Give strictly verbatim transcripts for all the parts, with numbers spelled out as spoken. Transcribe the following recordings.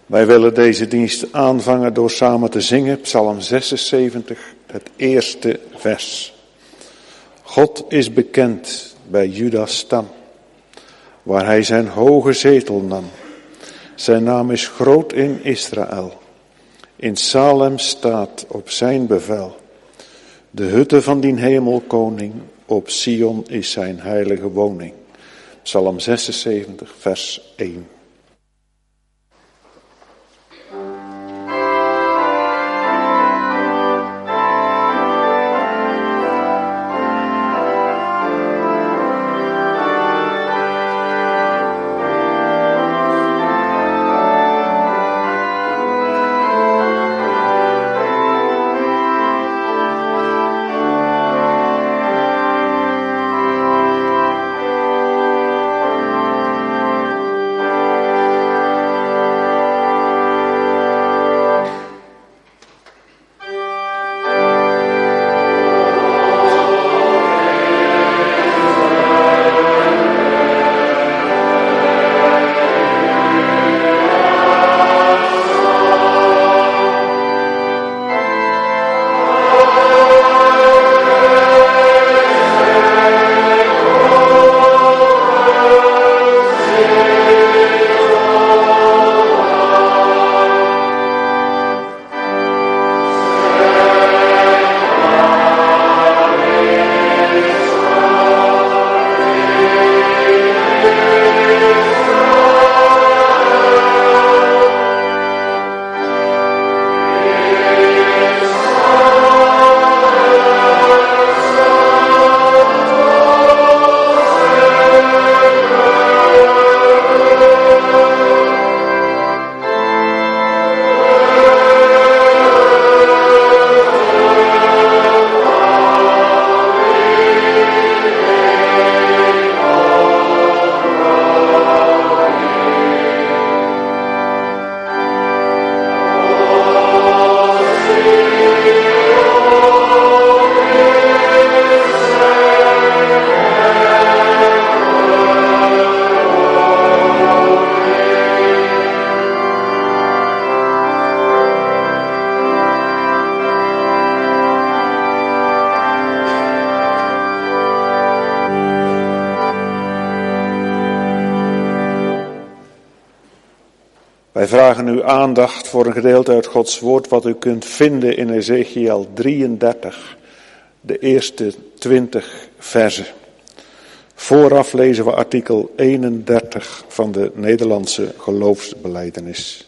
Wij willen deze dienst aanvangen door samen te zingen Psalm zesenzeventig, het eerste vers. God is bekend bij Juda's stam, waar hij zijn hoge zetel nam. Zijn naam is groot in Israël. In Salem staat op zijn bevel. De hutte van dien hemelkoning, op Sion is zijn heilige woning. Psalm zesenzeventig, vers één. Wij vragen uw aandacht voor een gedeelte uit Gods woord wat u kunt vinden in Ezechiel drieëndertig, de eerste twintig verzen. Vooraf lezen we artikel eenendertig van de Nederlandse geloofsbelijdenis.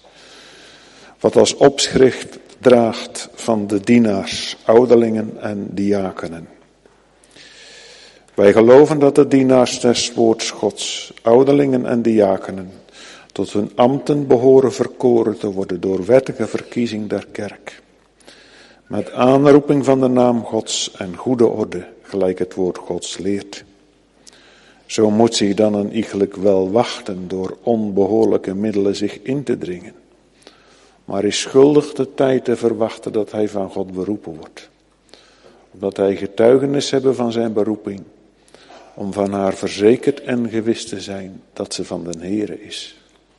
Wat als opschrift draagt van de dienaars, ouderlingen en diakenen. Wij geloven dat de dienaars des woords Gods, ouderlingen en diakenen, tot hun ambten behoren verkoren te worden door wettige verkiezing der kerk. Met aanroeping van de naam Gods en goede orde, gelijk het woord Gods leert. Zo moet zich dan een iegelijk wel wachten door onbehoorlijke middelen zich in te dringen. Maar is schuldig de tijd te verwachten dat hij van God beroepen wordt. Omdat hij getuigenis hebben van zijn beroeping, om van haar verzekerd en gewis te zijn dat ze van den Heere is.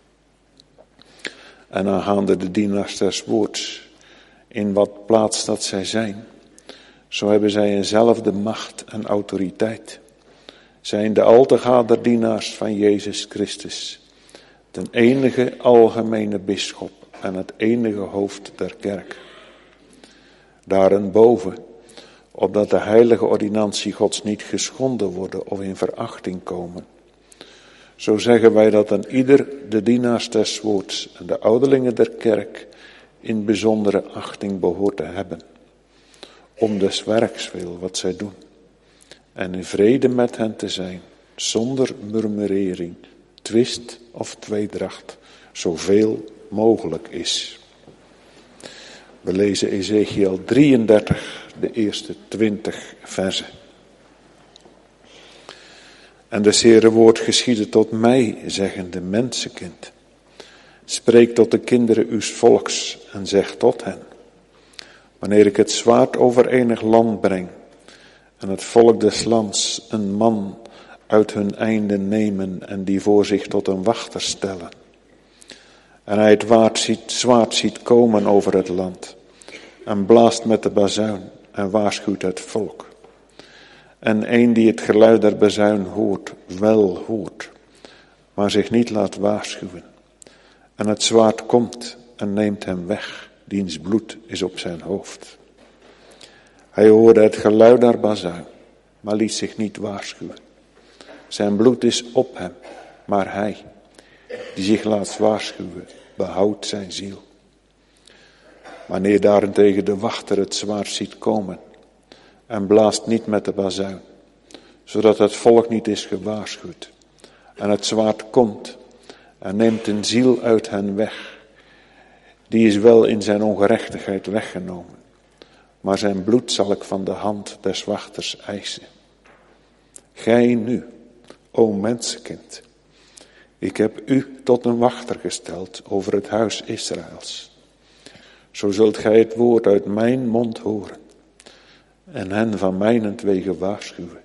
En aangaande de dienaars des woords, in wat plaats dat zij zijn, zo hebben zij eenzelfde macht en autoriteit, zijn de altegaar der dienaars van Jezus Christus, den enige algemene bisschop en het enige hoofd der kerk. Daarenboven, opdat de heilige ordinantie Gods niet geschonden worden of in verachting komen. Zo zeggen wij dat aan ieder de dienaars des woords en de ouderlingen der kerk in bijzondere achting behoort te hebben, om des werks wil wat zij doen, en in vrede met hen te zijn, zonder murmurering, twist of tweedracht, zoveel mogelijk is. We lezen Ezechiel drieëndertig, de eerste twintig verzen. En des Heere woord geschiedde tot mij, zeggende mensenkind. Spreek tot de kinderen uws volks en zeg tot hen. Wanneer ik het zwaard over enig land breng en het volk des lands een man uit hun einde nemen en die voor zich tot een wachter stellen. En hij het waard ziet, zwaard ziet komen over het land. En blaast met de bazuin en waarschuwt het volk. En een die het geluid der bazuin hoort, wel hoort, maar zich niet laat waarschuwen. En het zwaard komt en neemt hem weg, diens bloed is op zijn hoofd. Hij hoorde het geluid der bazuin, maar liet zich niet waarschuwen. Zijn bloed is op hem, maar hij, die zich laat waarschuwen, behoudt zijn ziel. Wanneer daarentegen de wachter het zwaard ziet komen en blaast niet met de bazuin, zodat het volk niet is gewaarschuwd, en het zwaard komt en neemt een ziel uit hen weg, die is wel in zijn ongerechtigheid weggenomen, maar zijn bloed zal ik van de hand des wachters eisen. Gij nu, o mensenkind, ik heb u tot een wachter gesteld over het huis Israëls. Zo zult gij het woord uit mijn mond horen en hen van mijnentwege waarschuwen.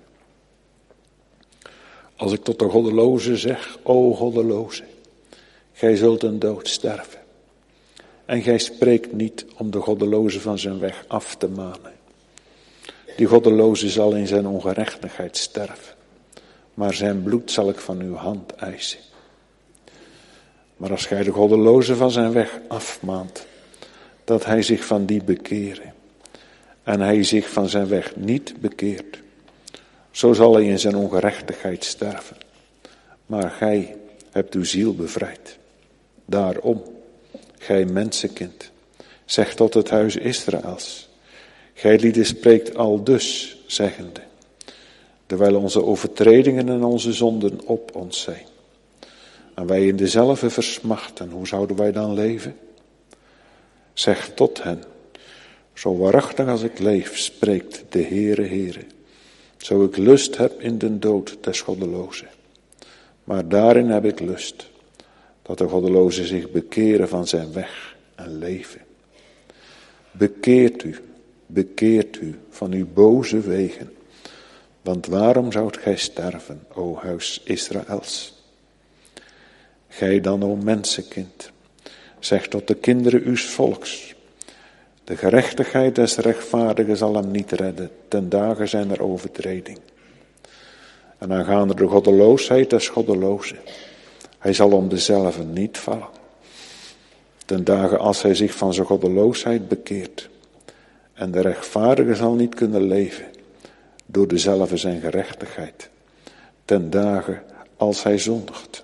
Als ik tot de goddeloze zeg, o goddeloze, gij zult een dood sterven. En gij spreekt niet om de goddeloze van zijn weg af te manen. Die goddeloze zal in zijn ongerechtigheid sterven, maar zijn bloed zal ik van uw hand eisen. Maar als gij de goddeloze van zijn weg afmaant, dat hij zich van die bekere, en hij zich van zijn weg niet bekeert, zo zal hij in zijn ongerechtigheid sterven. Maar gij hebt uw ziel bevrijd. Daarom, gij mensenkind, zeg tot het huis Israëls, gij lieden spreekt al dus, zeggende, terwijl onze overtredingen en onze zonden op ons zijn, en wij in dezelfde versmachten, hoe zouden wij dan leven? Zeg tot hen, zo waarachtig als ik leef, spreekt de Heere, Heere, zo ik lust heb in den dood des goddelozen. Maar daarin heb ik lust, dat de goddelozen zich bekeren van zijn weg en leven. Bekeert u, bekeert u van uw boze wegen, want waarom zoudt gij sterven, o huis Israëls? Gij dan, o mensenkind, zeg tot de kinderen uws volks, de gerechtigheid des rechtvaardigen zal hem niet redden, ten dagen zijn er overtreding. En aangaande de goddeloosheid des goddelozen, hij zal om dezelfde niet vallen, ten dagen als hij zich van zijn goddeloosheid bekeert. En de rechtvaardige zal niet kunnen leven, door dezelfde zijn gerechtigheid, ten dagen als hij zondigt.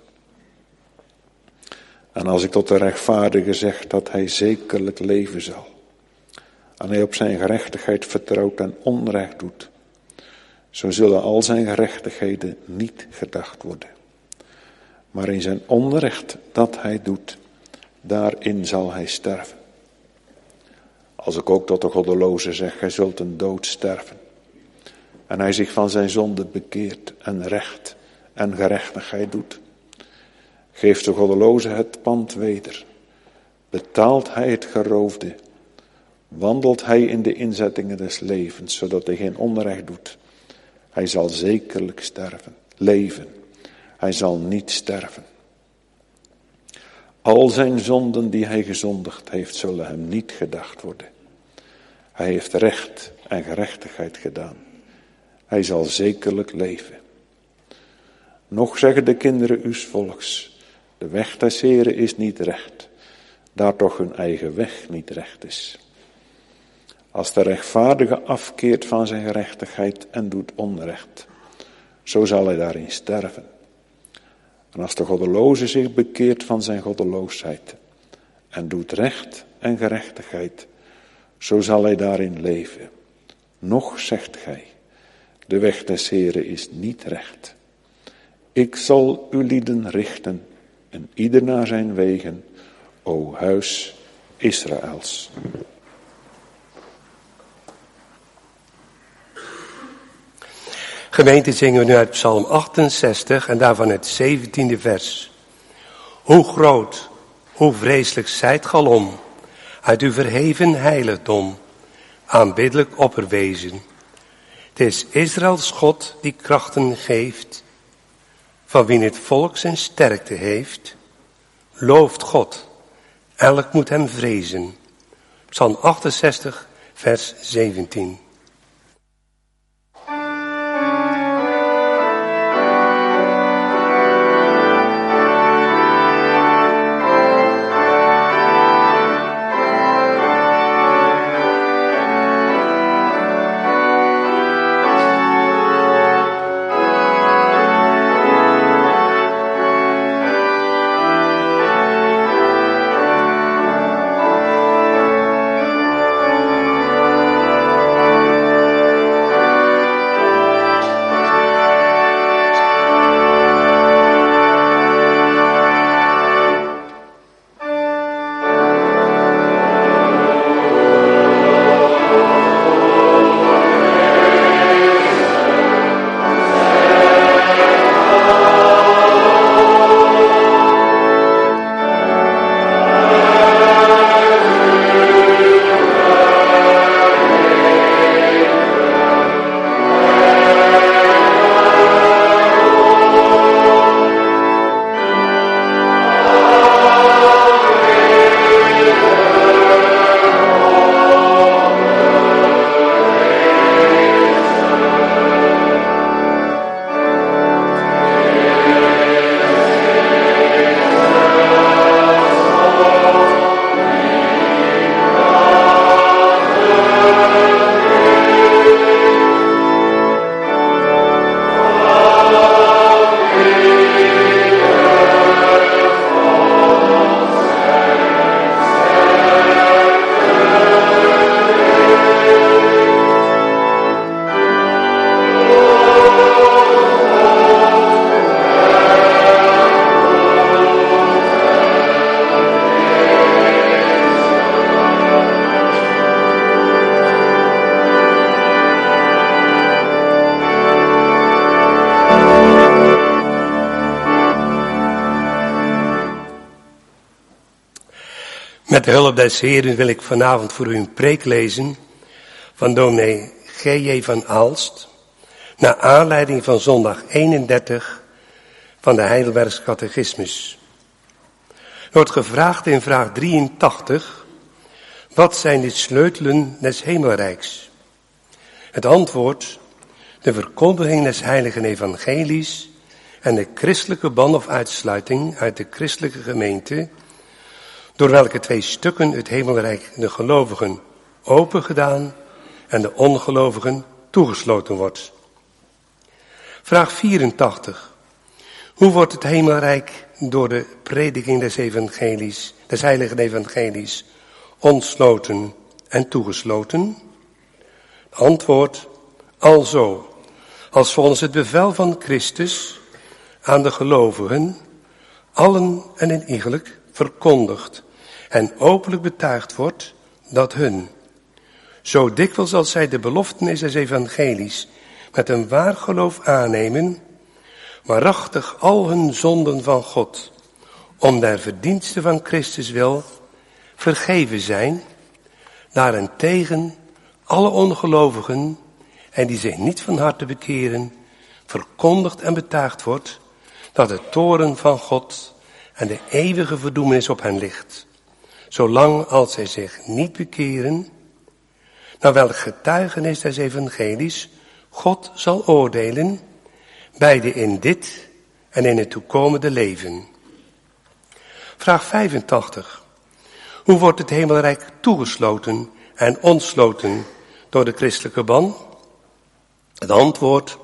En als ik tot de rechtvaardige zeg dat hij zekerlijk leven zal, en hij op zijn gerechtigheid vertrouwt en onrecht doet, zo zullen al zijn gerechtigheden niet gedacht worden. Maar in zijn onrecht dat hij doet, daarin zal hij sterven. Als ik ook tot de goddeloze zeg, gij zult een dood sterven, en hij zich van zijn zonde bekeert en recht en gerechtigheid doet, geeft de goddeloze het pand weder, betaalt hij het geroofde, wandelt hij in de inzettingen des levens, zodat hij geen onrecht doet. Hij zal zekerlijk sterven, leven. Hij zal niet sterven. Al zijn zonden die hij gezondigd heeft, zullen hem niet gedacht worden. Hij heeft recht en gerechtigheid gedaan. Hij zal zekerlijk leven. Nog zeggen de kinderen uws volks, de weg des Heren is niet recht, daar toch hun eigen weg niet recht is. Als de rechtvaardige afkeert van zijn gerechtigheid en doet onrecht, zo zal hij daarin sterven. En als de goddeloze zich bekeert van zijn goddeloosheid en doet recht en gerechtigheid, zo zal hij daarin leven. Nog zegt gij, de weg des Heren is niet recht. Ik zal uw lieden richten en ieder naar zijn wegen, o huis Israëls. Gemeente, zingen we nu uit Psalm achtenzestig en daarvan het zeventiende vers. Hoe groot, hoe vreselijk zijt galom, uit uw verheven heiligdom, aanbiddelijk opperwezen. Het is Israëls God die krachten geeft, van wie het volk zijn sterkte heeft. Looft God, Elk moet hem vrezen. Psalm achtenzestig, vers zeventien. Met de hulp des Heeren wil ik vanavond voor u een preek lezen van dominee G J van Aalst, naar aanleiding van zondag eenendertig van de Heidelbergse Catechismus. Er wordt gevraagd in vraag drieëntachtig, wat zijn de sleutelen des hemelrijks? Het antwoord, de verkondiging des heiligen evangelies en de christelijke ban of uitsluiting uit de christelijke gemeente, door welke twee stukken het hemelrijk de gelovigen opengedaan en de ongelovigen toegesloten wordt. Vraag vierentachtig. Hoe wordt het hemelrijk door de prediking des evangelies, des heiligen evangelies, ontsloten en toegesloten? Antwoord, alzo, als volgens het bevel van Christus aan de gelovigen, allen en in iegelijk verkondigd en openlijk betuigd wordt dat hun, zo dikwijls als zij de beloftenis des evangelies met een waar geloof aannemen, waarachtig al hun zonden van God, om der verdienste van Christus wil, vergeven zijn, daarentegen alle ongelovigen en die zich niet van harte bekeren, verkondigd en betuigd wordt dat de toorn van God en de eeuwige verdoemenis op hen ligt, zolang als zij zich niet bekeren, naar welk getuigenis des evangelies God zal oordelen, beide in dit en in het toekomende leven. Vraag vijfentachtig. Hoe wordt het hemelrijk toegesloten en ontsloten door de christelijke ban? Het antwoord,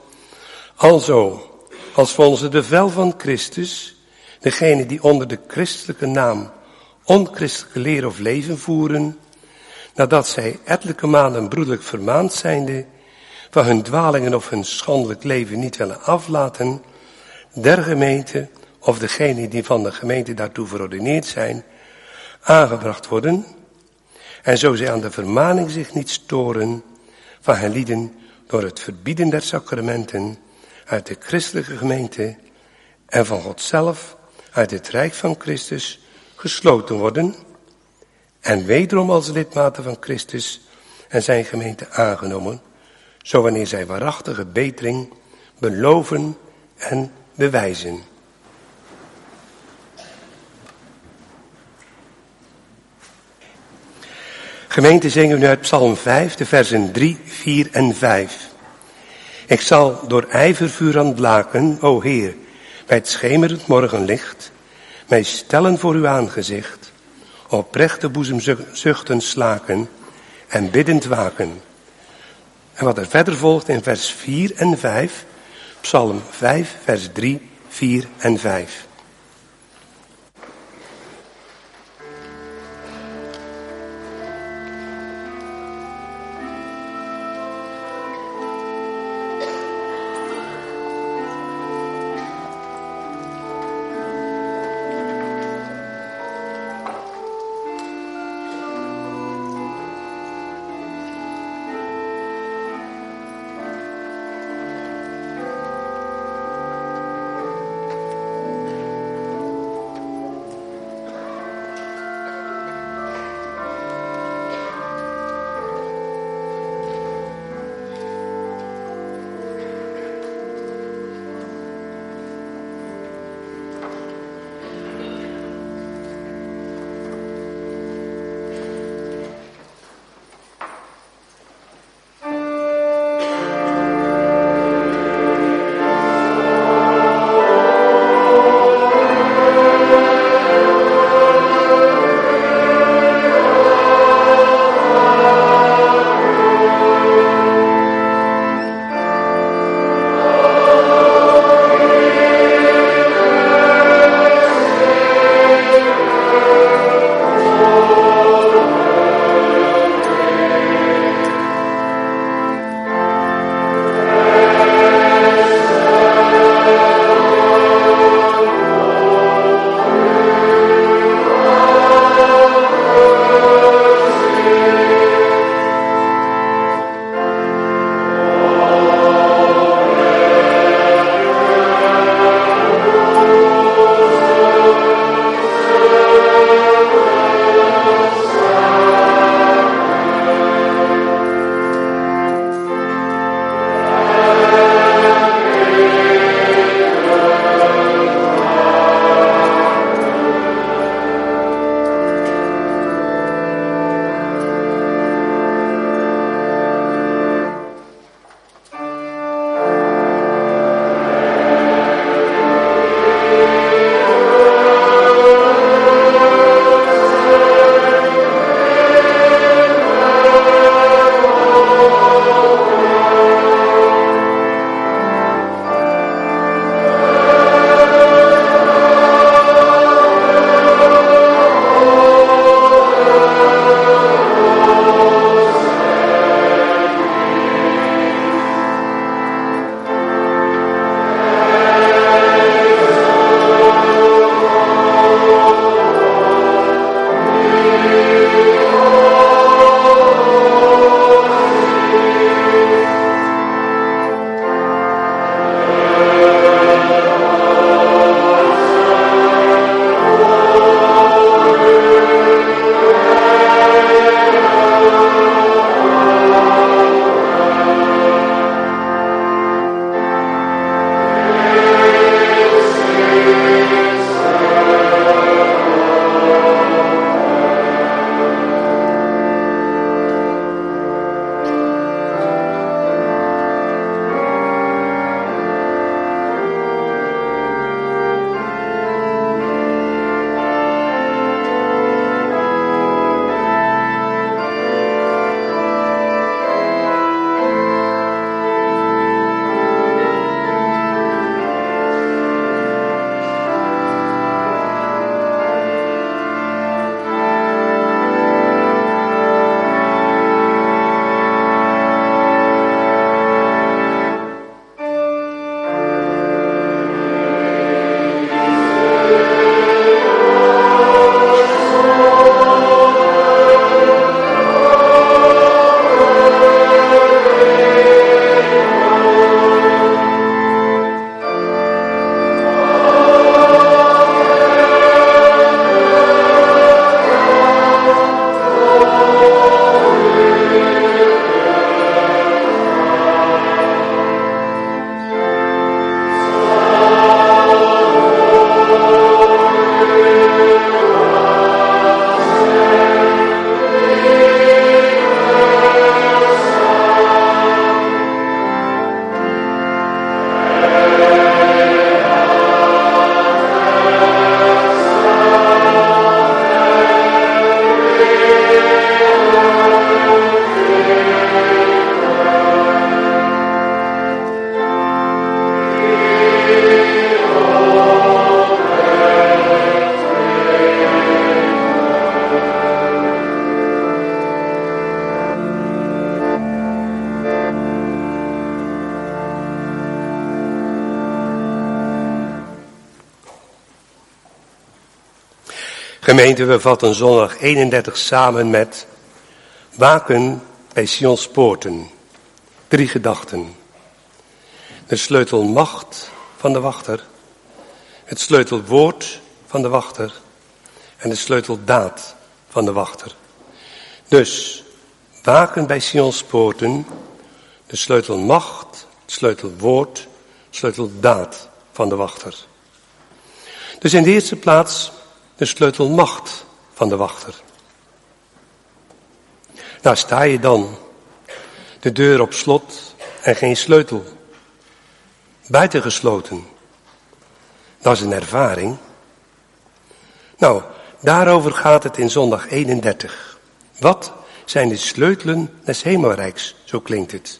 alzo, als volgens het bevel van Christus, degene die onder de christelijke naam onchristelijke leer of leven voeren, nadat zij ettelijke maanden broederlijk vermaand zijnde, van hun dwalingen of hun schandelijk leven niet willen aflaten, der gemeente of degene die van de gemeente daartoe verordeneerd zijn, aangebracht worden, en zo zij aan de vermaning zich niet storen, van hen lieden door het verbieden der sacramenten uit de christelijke gemeente en van God zelf uit het rijk van Christus gesloten worden, en wederom als lidmaten van Christus en zijn gemeente aangenomen, zo wanneer zij waarachtige betering beloven en bewijzen. Gemeente, zingen we nu uit Psalm vijf, de versen drie, vier en vijf. Ik zal door ijvervuur ontblaken, o Heer, bij het schemerend morgenlicht, mij stellen voor uw aangezicht, oprechte boezemzuchten slaken en biddend waken. En wat er verder volgt in vers vier en vijf, Psalm vijf, vers drie, vier en vijf. Gemeente, we vatten zondag eenendertig samen met waken bij Sions poorten. Drie gedachten. De sleutelmacht van de wachter, het sleutelwoord van de wachter en de sleuteldaad van de wachter. Dus waken bij Sions poorten, de sleutelmacht, het sleutelwoord, het sleuteldaad van de wachter. Dus in de eerste plaats de sleutelmacht van de wachter. Daar sta je dan, de deur op slot en geen sleutel. Buitengesloten. Dat is een ervaring. Nou, daarover gaat het in zondag eenendertig. Wat zijn de sleutelen des hemelrijks, zo klinkt het.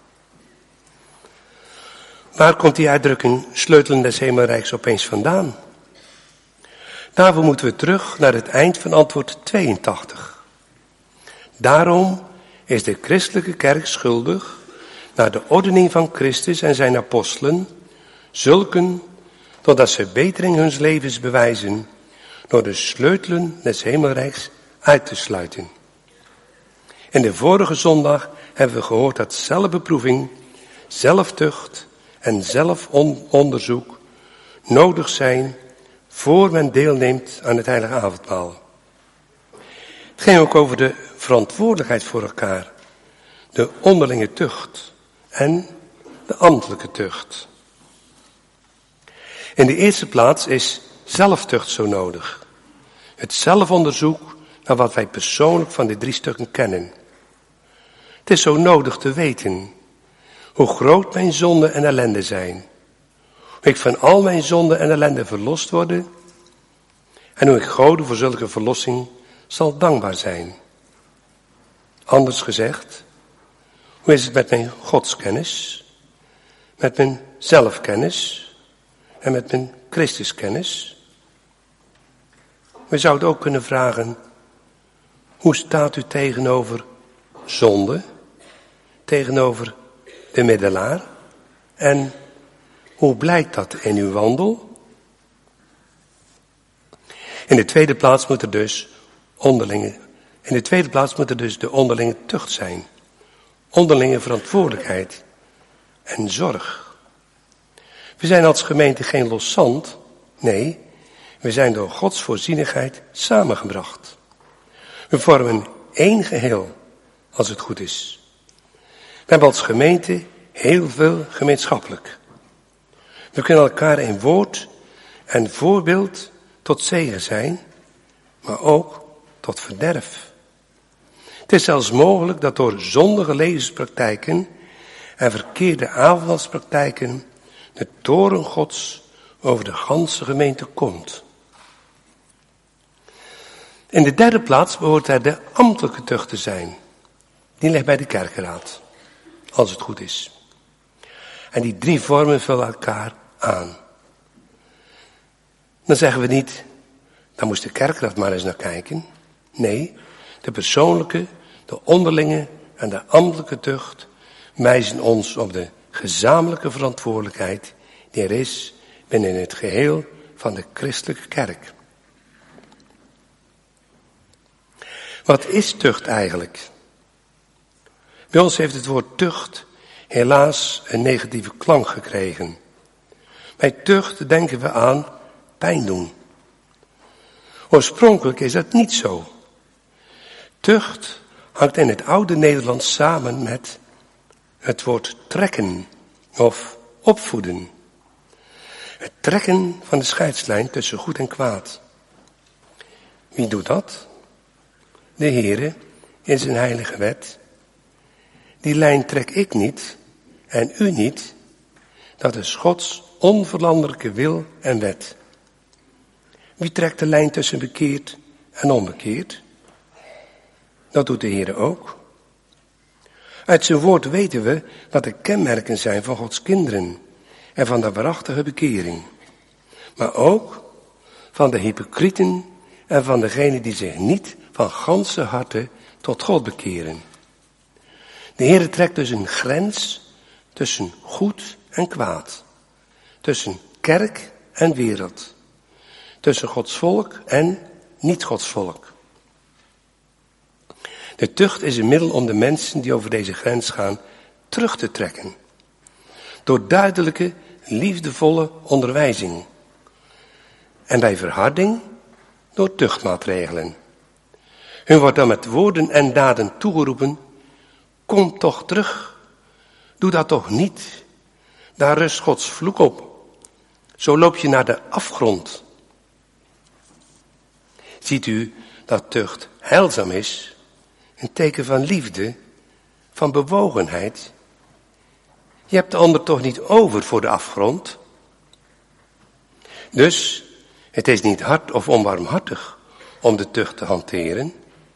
Waar komt die uitdrukking sleutelen des hemelrijks opeens vandaan? Daarvoor moeten we terug naar het eind van antwoord tweeëntachtig. Daarom is de christelijke kerk schuldig naar de ordening van Christus en zijn apostelen, zulken totdat ze betering huns levens bewijzen door de sleutelen des hemelrijks uit te sluiten. In de vorige zondag hebben we gehoord dat zelfbeproeving, zelftucht en zelfonderzoek nodig zijn voor men deelneemt aan het heilige avondmaal. Het ging ook over de verantwoordelijkheid voor elkaar, de onderlinge tucht en de ambtelijke tucht. In de eerste plaats is zelftucht zo nodig. Het zelfonderzoek naar wat wij persoonlijk van de drie stukken kennen. Het is zo nodig te weten hoe groot mijn zonde en ellende zijn. Hoe ik van al mijn zonde en ellende verlost worden. En hoe ik God voor zulke verlossing zal dankbaar zijn. Anders gezegd, hoe is het met mijn godskennis, met mijn zelfkennis en met mijn Christuskennis? We zouden ook kunnen vragen, hoe staat u tegenover zonde, tegenover de middelaar? En hoe blijkt dat in uw wandel? In de tweede plaats moet er dus onderlinge, in de tweede plaats moet er dus de onderlinge tucht zijn. Onderlinge verantwoordelijkheid en zorg. We zijn als gemeente geen los zand. Nee, we zijn door Gods voorzienigheid samengebracht. We vormen één geheel, als het goed is. We hebben als gemeente heel veel gemeenschappelijk. We kunnen elkaar in woord en voorbeeld tot zegen zijn, maar ook tot verderf. Het is zelfs mogelijk dat door zondige levenspraktijken en verkeerde avondmaalspraktijken de toorn Gods over de ganse gemeente komt. In de derde plaats behoort er de ambtelijke tucht te zijn. Die ligt bij de kerkenraad, als het goed is. En die drie vormen vullen elkaar aan. Dan zeggen we niet, dan moest de kerkraad maar eens naar kijken. Nee, de persoonlijke, de onderlinge en de ambtelijke tucht wijzen ons op de gezamenlijke verantwoordelijkheid die er is binnen het geheel van de christelijke kerk. Wat is tucht eigenlijk? Bij ons heeft het woord tucht helaas een negatieve klank gekregen. Bij tucht denken we aan pijn doen. Oorspronkelijk is dat niet zo. Tucht hangt in het oude Nederlands samen met het woord trekken of opvoeden. Het trekken van de scheidslijn tussen goed en kwaad. Wie doet dat? De Heere in zijn heilige wet. Die lijn trek ik niet en u niet. Dat is Gods onveranderlijke wil en wet. Wie trekt de lijn tussen bekeerd en onbekeerd? Dat doet de Heere ook. Uit zijn woord weten we wat de kenmerken zijn van Gods kinderen en van de waarachtige bekering. Maar ook van de hypocrieten en van degenen die zich niet van ganse harte tot God bekeren. De Heere trekt dus een grens tussen goed en kwaad. Tussen kerk en wereld. Tussen Gods volk en niet Gods volk. De tucht is een middel om de mensen die over deze grens gaan terug te trekken. Door duidelijke, liefdevolle onderwijzing. En bij verharding door tuchtmaatregelen. Hun wordt dan met woorden en daden toegeroepen: kom toch terug. Doe dat toch niet. Daar rust Gods vloek op. Zo loop je naar de afgrond. Ziet u dat tucht heilzaam is? Een teken van liefde, van bewogenheid. Je hebt de ander toch niet over voor de afgrond? Dus, het is niet hard of onbarmhartig om de tucht te hanteren.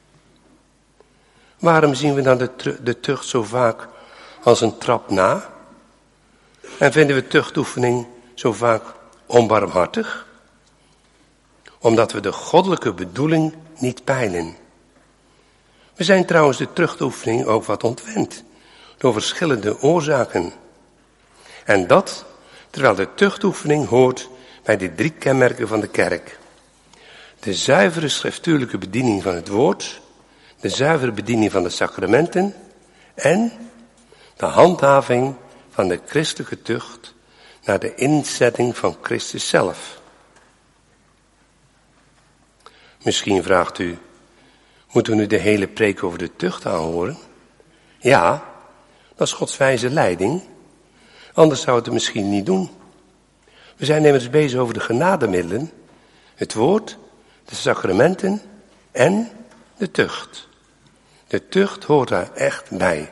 Waarom zien we dan de, de tucht zo vaak als een trap na? En vinden we tuchtoefening zo vaak onbarmhartig? Omdat we de goddelijke bedoeling niet peilen. We zijn trouwens de tuchtoefening ook wat ontwend, door verschillende oorzaken. En dat, terwijl de tuchtoefening hoort bij de drie kenmerken van de kerk. De zuivere schriftuurlijke bediening van het woord, de zuivere bediening van de sacramenten en de handhaving van de christelijke tucht naar de inzetting van Christus zelf. Misschien vraagt u, moeten we nu de hele preek over de tucht aanhoren? Ja, dat is Gods wijze leiding. Anders zou het het misschien niet doen. We zijn immers bezig over de genademiddelen, het woord, de sacramenten en de tucht. De tucht hoort daar echt bij.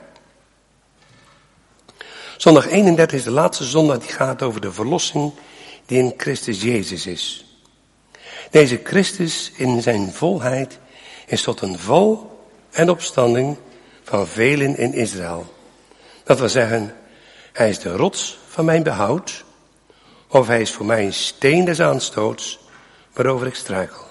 Zondag eenendertig is de laatste zondag die gaat over de verlossing die in Christus Jezus is. Deze Christus in zijn volheid is tot een val en opstanding van velen in Israël. Dat wil zeggen, hij is de rots van mijn behoud, of hij is voor mij een steen des aanstoots waarover ik struikel.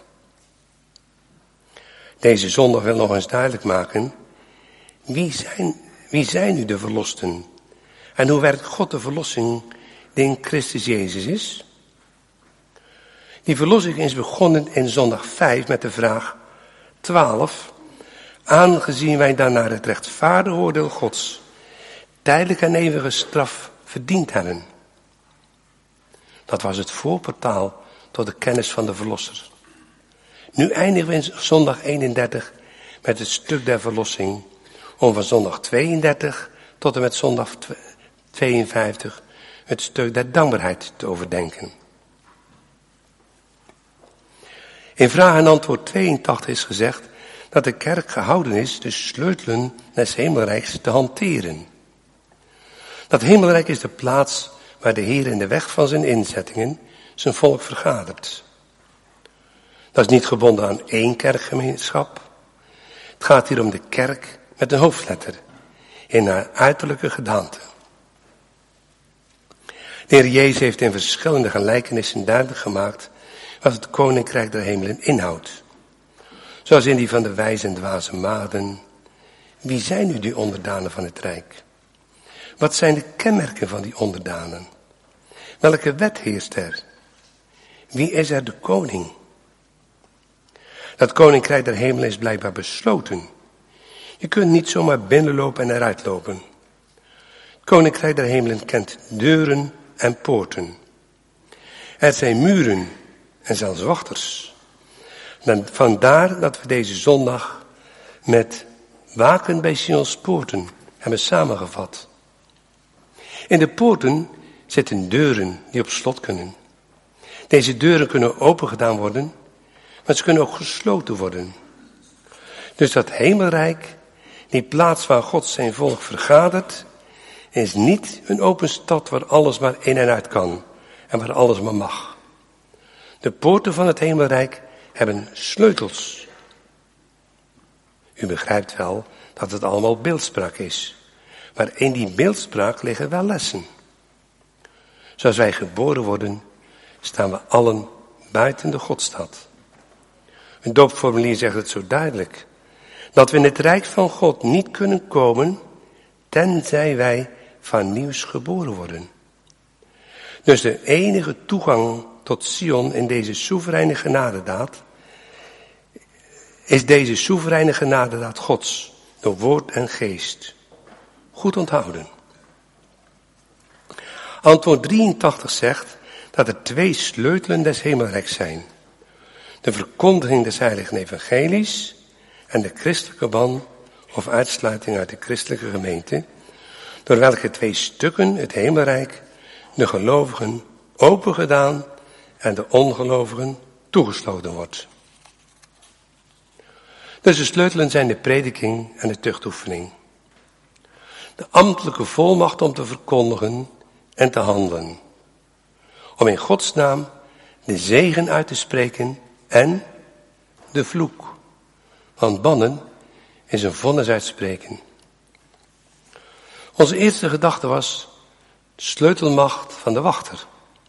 Deze zondag wil nog eens duidelijk maken, wie zijn, wie zijn nu de verlosten? En hoe werkt God de verlossing die in Christus Jezus is? Die verlossing is begonnen in zondag vijf met de vraag twaalf. Aangezien wij dan naar het rechtvaardige oordeel Gods tijdelijk en eeuwige straf verdiend hebben. Dat was het voorportaal tot de kennis van de verlosser. Nu eindigen we in zondag eenendertig met het stuk der verlossing, om van zondag tweeëndertig tot en met zondag tweeënvijftig het stuk der dankbaarheid te overdenken. In vraag en antwoord tweeëntachtig is gezegd dat de kerk gehouden is de sleutelen des hemelrijks te hanteren. Dat hemelrijk is de plaats waar de Heer in de weg van zijn inzettingen zijn volk vergadert. Dat is niet gebonden aan één kerkgemeenschap. Het gaat hier om de kerk met een hoofdletter in haar uiterlijke gedaante. De Heer Jezus heeft in verschillende gelijkenissen duidelijk gemaakt wat het koninkrijk der hemelen inhoudt. Zoals in die van de wijze en dwaze maagden. Wie zijn nu die onderdanen van het rijk? Wat zijn de kenmerken van die onderdanen? Welke wet heerst er? Wie is er de koning? Dat koninkrijk der hemelen is blijkbaar besloten. Je kunt niet zomaar binnenlopen en eruit lopen. Het koninkrijk der hemelen kent deuren en poorten. Er zijn muren en zelfs wachters. En vandaar dat we deze zondag met waken bij Sions poorten hebben samengevat. In de poorten zitten deuren die op slot kunnen. Deze deuren kunnen opengedaan worden, maar ze kunnen ook gesloten worden. Dus dat hemelrijk, die plaats waar God zijn volk vergadert, is niet een open stad waar alles maar in en uit kan en waar alles maar mag. De poorten van het hemelrijk hebben sleutels. U begrijpt wel dat het allemaal beeldspraak is. Maar in die beeldspraak liggen wel lessen. Zoals wij geboren worden, staan we allen buiten de Godstad. Een doopformulier zegt het zo duidelijk. Dat we in het rijk van God niet kunnen komen, tenzij wij van nieuws geboren worden. Dus de enige toegang tot Sion in deze soevereine genadedaad is deze soevereine genadedaad Gods, door woord en geest. Goed onthouden. Antwoord drieëntachtig zegt dat er twee sleutelen des hemelrijks zijn. De verkondiging des heiligen evangelies en de christelijke ban of uitsluiting uit de christelijke gemeente, door welke twee stukken het hemelrijk de gelovigen opengedaan en de ongelovigen toegesloten wordt. Dus de sleutelen zijn de prediking en de tuchtoefening. De ambtelijke volmacht om te verkondigen en te handelen. Om in Gods naam de zegen uit te spreken en de vloek. Want bannen is een vonnis uitspreken. Onze eerste gedachte was de sleutelmacht van de wachter.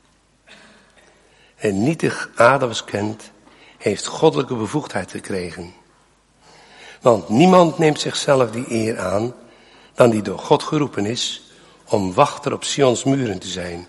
En nietig Adams kent, heeft goddelijke bevoegdheid gekregen. Want niemand neemt zichzelf die eer aan, dan die door God geroepen is, om wachter op Sions muren te zijn.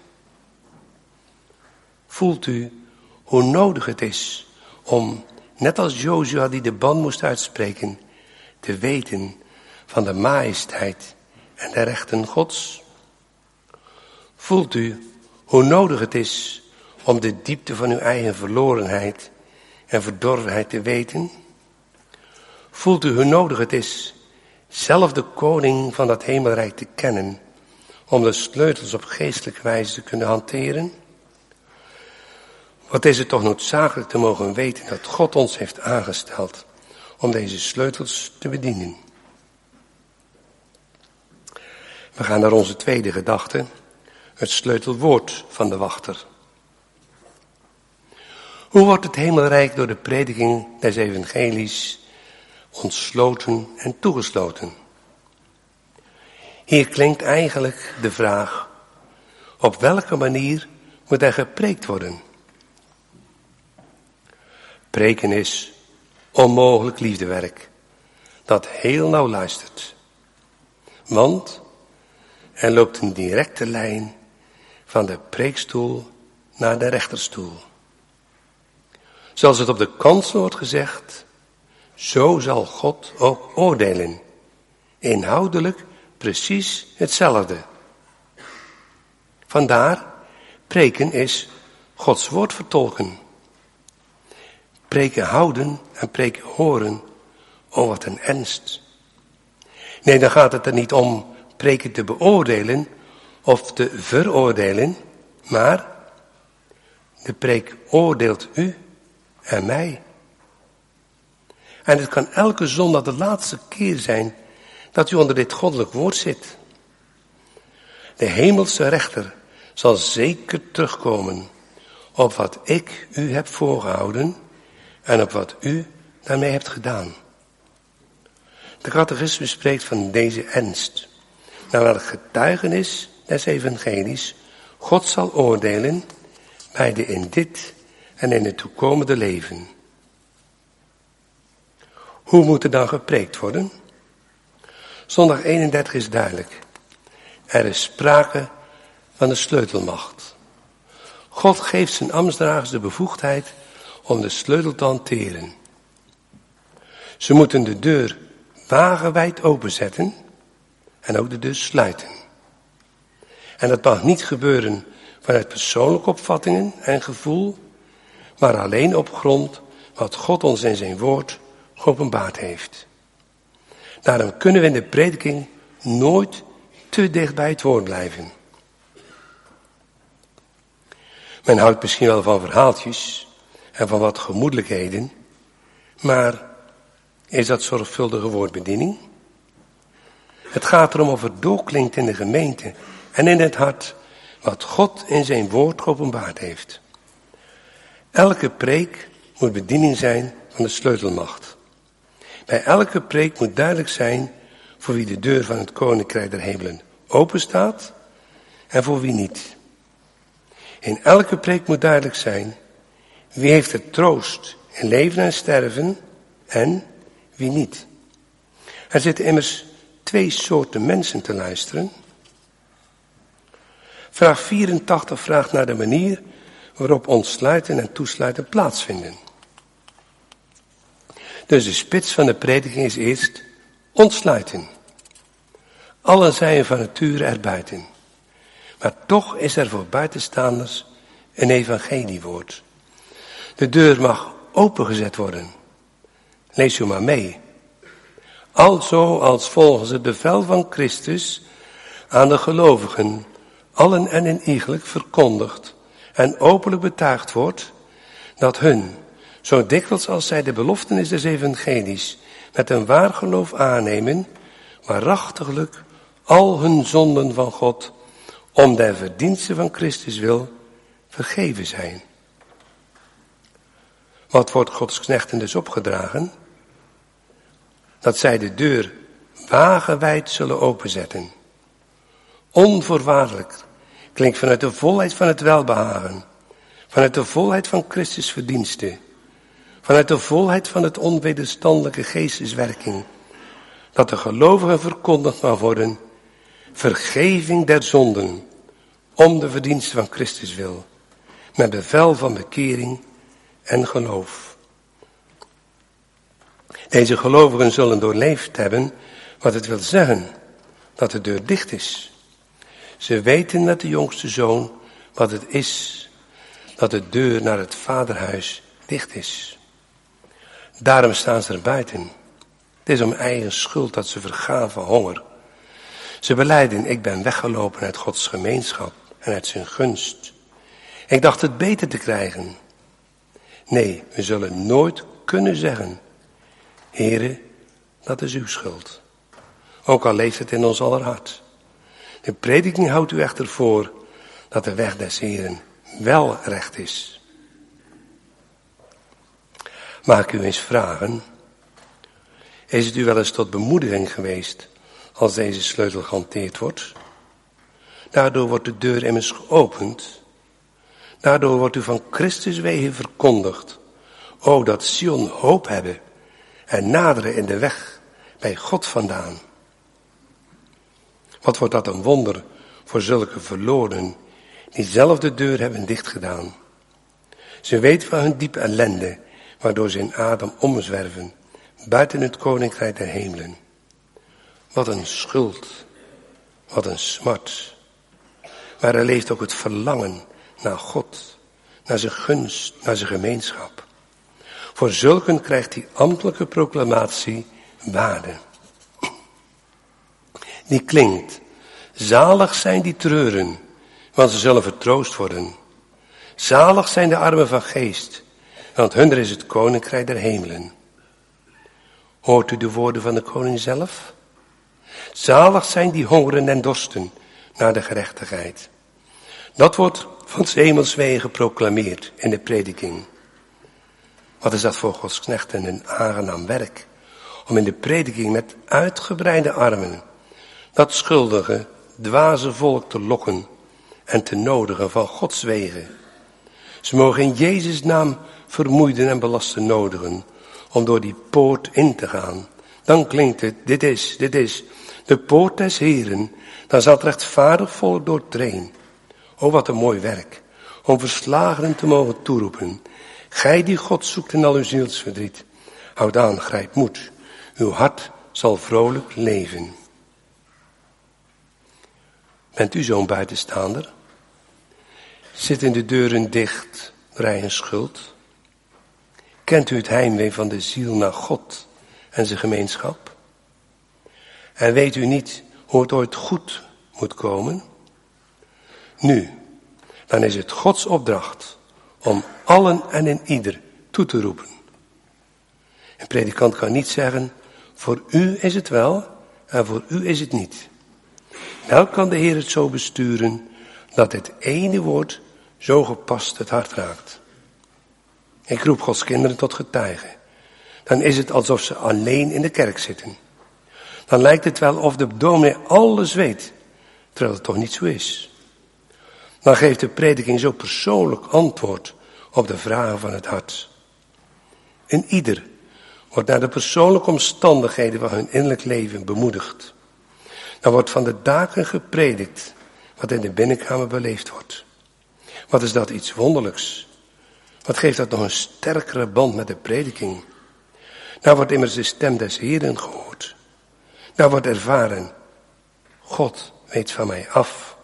Voelt u hoe nodig het is om, net als Jozua die de ban moest uitspreken, te weten van de majesteit en de rechten Gods? Voelt u hoe nodig het is om de diepte van uw eigen verlorenheid en verdorvenheid te weten? Voelt u hoe nodig het is zelf de koning van dat hemelrijk te kennen, om de sleutels op geestelijke wijze te kunnen hanteren? Wat is het toch noodzakelijk te mogen weten dat God ons heeft aangesteld om deze sleutels te bedienen. We gaan naar onze tweede gedachte, het sleutelwoord van de wachter. Hoe wordt het hemelrijk door de prediking des evangelies ontsloten en toegesloten? Hier klinkt eigenlijk de vraag, op welke manier moet er gepreekt worden? Preken is onmogelijk liefdewerk, dat heel nauw luistert. Want er loopt een directe lijn van de preekstoel naar de rechterstoel. Zoals het op de kansel wordt gezegd, zo zal God ook oordelen. Inhoudelijk precies hetzelfde. Vandaar, preken is Gods woord vertolken. Preken houden en preken horen, oh wat een ernst. Nee, dan gaat het er niet om preken te beoordelen of te veroordelen, maar de preek oordeelt u en mij. En het kan elke zondag de laatste keer zijn dat u onder dit goddelijk woord zit. De hemelse rechter zal zeker terugkomen op wat ik u heb voorgehouden en op wat u daarmee hebt gedaan. De catechismus spreekt van deze ernst. Naar welk getuigenis des evangelies God zal oordelen, beide in dit en in het toekomende leven. Hoe moet er dan gepreekt worden? Zondag eenendertig is duidelijk. Er is sprake van de sleutelmacht. God geeft zijn ambtsdragers de bevoegdheid om de sleutel te hanteren. Ze moeten de deur wagenwijd openzetten en ook de deur sluiten. En dat mag niet gebeuren vanuit persoonlijke opvattingen en gevoel, maar alleen op grond wat God ons in zijn woord geopenbaard heeft. Daarom kunnen we in de prediking nooit te dicht bij het woord blijven. Men houdt misschien wel van verhaaltjes en van wat gemoedelijkheden, maar is dat zorgvuldige woordbediening? Het gaat erom of het doorklinkt in de gemeente en in het hart wat God in zijn woord geopenbaard heeft. Elke preek moet bediening zijn van de sleutelmacht. Bij elke preek moet duidelijk zijn voor wie de deur van het koninkrijk der hemelen open staat en voor wie niet. In elke preek moet duidelijk zijn wie heeft de troost in leven en sterven en wie niet. Er zitten immers twee soorten mensen te luisteren. Vraag vierentachtig vraagt naar de manier waarop ontsluiten en toesluiten plaatsvinden. Dus de spits van de prediking is eerst ontsluiten. Allen zijn van nature erbuiten. Maar toch is er voor buitenstaanders een evangeliewoord. De deur mag opengezet worden. Lees u maar mee. Alzo als volgens het bevel van Christus aan de gelovigen allen en in iegelijk verkondigd en openlijk betuigd wordt dat hun, zo dikwijls als zij de beloftenis des evangelies met een waar geloof aannemen, waarachtiglijk al hun zonden van God om der verdienste van Christus wil vergeven zijn. Wat wordt Gods knechten dus opgedragen? Dat zij de deur wagenwijd zullen openzetten. Onvoorwaardelijk klinkt vanuit de volheid van het welbehagen, vanuit de volheid van Christus verdienste, vanuit de volheid van het onwederstandelijke geesteswerking, dat de gelovigen verkondigd mag worden, vergeving der zonden, om de verdienste van Christus wil, met bevel van bekering en geloof. Deze gelovigen zullen doorleefd hebben wat het wil zeggen dat de deur dicht is. Ze weten met de jongste zoon wat het is dat de deur naar het vaderhuis dicht is. Daarom staan ze er buiten. Het is om eigen schuld dat ze vergaan van honger. Ze belijden, ik ben weggelopen uit Gods gemeenschap en uit zijn gunst. Ik dacht het beter te krijgen. Nee, we zullen nooit kunnen zeggen, Heere, dat is uw schuld. Ook al leeft het in ons aller hart. De prediking houdt u echter voor dat de weg des Heeren wel recht is. Mag ik u eens vragen, is het u wel eens tot bemoediging geweest als deze sleutel gehanteerd wordt? Daardoor wordt de deur immers geopend. Daardoor wordt u van Christus wegen verkondigd. O, dat Sion hoop hebben en naderen in de weg bij God vandaan. Wat wordt dat een wonder voor zulke verloren die zelf de deur hebben dichtgedaan. Ze weten van hun diepe ellende, waardoor ze in Adam omzwerven, buiten het koninkrijk der hemelen. Wat een schuld, wat een smart. Maar er leeft ook het verlangen naar God, naar zijn gunst, naar zijn gemeenschap. Voor zulken krijgt die ambtelijke proclamatie waarde. Die klinkt, zalig zijn die treuren, want ze zullen vertroost worden. Zalig zijn de armen van geest, want hunner is het koninkrijk der hemelen. Hoort u de woorden van de koning zelf? Zalig zijn die hongeren en dorsten naar de gerechtigheid. Dat wordt van 's hemels wegen geproclameerd in de prediking. Wat is dat voor Gods knechten een aangenaam werk, om in de prediking met uitgebreide armen dat schuldige, dwaze volk te lokken en te nodigen van Gods wegen. Ze mogen in Jezus' naam vermoeiden en belasten nodigen om door die poort in te gaan. Dan klinkt het, dit is, dit is, de poort des Heren, dan zal het rechtvaardig volk doortreden. O, wat een mooi werk, om verslagenen te mogen toeroepen. Gij die God zoekt in al uw zielsverdriet, houd aan, grijp moed, uw hart zal vrolijk leven. Bent u zo'n buitenstaander? Zitten de deuren dicht door eigen schuld? Kent u het heimwee van de ziel naar God en zijn gemeenschap? En weet u niet hoe het ooit goed moet komen? Nu, dan is het Gods opdracht om allen en in ieder toe te roepen. Een predikant kan niet zeggen, voor u is het wel en voor u is het niet. Wel kan de Heer het zo besturen dat het ene woord zo gepast het hart raakt. Ik roep Gods kinderen tot getuigen. Dan is het alsof ze alleen in de kerk zitten. Dan lijkt het wel of de dominee alles weet, terwijl het toch niet zo is. Dan geeft de prediking zo persoonlijk antwoord op de vragen van het hart. En ieder wordt naar de persoonlijke omstandigheden van hun innerlijk leven bemoedigd. Dan wordt van de daken gepredikt wat in de binnenkamer beleefd wordt. Wat is dat iets wonderlijks? Wat geeft dat nog een sterkere band met de prediking? Nou wordt immers de stem des Heeren gehoord. Nou wordt ervaren, God weet van mij af.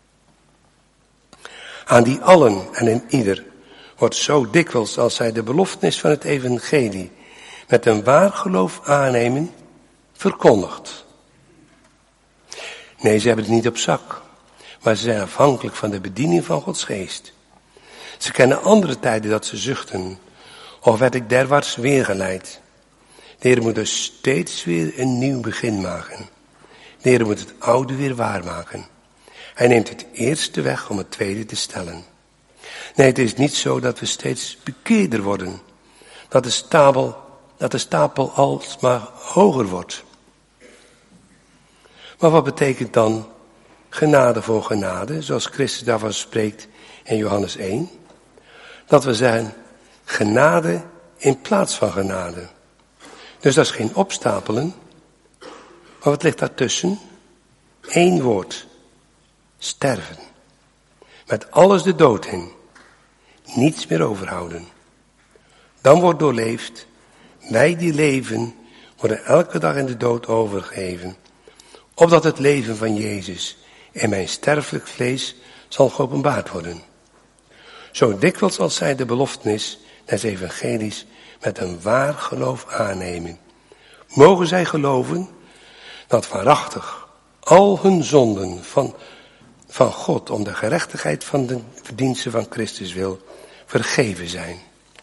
Aan die allen en in ieder wordt zo dikwijls als zij de beloftenis van het evangelie met een waar geloof aannemen, verkondigd. Nee, ze hebben het niet op zak, maar ze zijn afhankelijk van de bediening van Gods geest. Ze kennen andere tijden dat ze zuchten, of werd ik derwaarts weergeleid. De Heer moet dus steeds weer een nieuw begin maken. De Heer moet het oude weer waarmaken. Hij neemt het eerste weg om het tweede te stellen. Nee, het is niet zo dat we steeds bekeerder worden. Dat de stapel, dat de stapel alsmaar hoger wordt. Maar wat betekent dan genade voor genade, zoals Christus daarvan spreekt in Johannes één? Dat we zeggen, genade in plaats van genade. Dus dat is geen opstapelen. Maar wat ligt daartussen? Eén woord. Sterven. Met alles de dood in. Niets meer overhouden. Dan wordt doorleefd. Wij die leven worden elke dag in de dood overgegeven. Opdat het leven van Jezus in mijn sterfelijk vlees zal geopenbaard worden. Zo dikwijls als zij de beloftenis des evangelies met een waar geloof aannemen. Mogen zij geloven dat waarachtig al hun zonden van, van God om de gerechtigheid van de verdiensten van Christus wil vergeven zijn.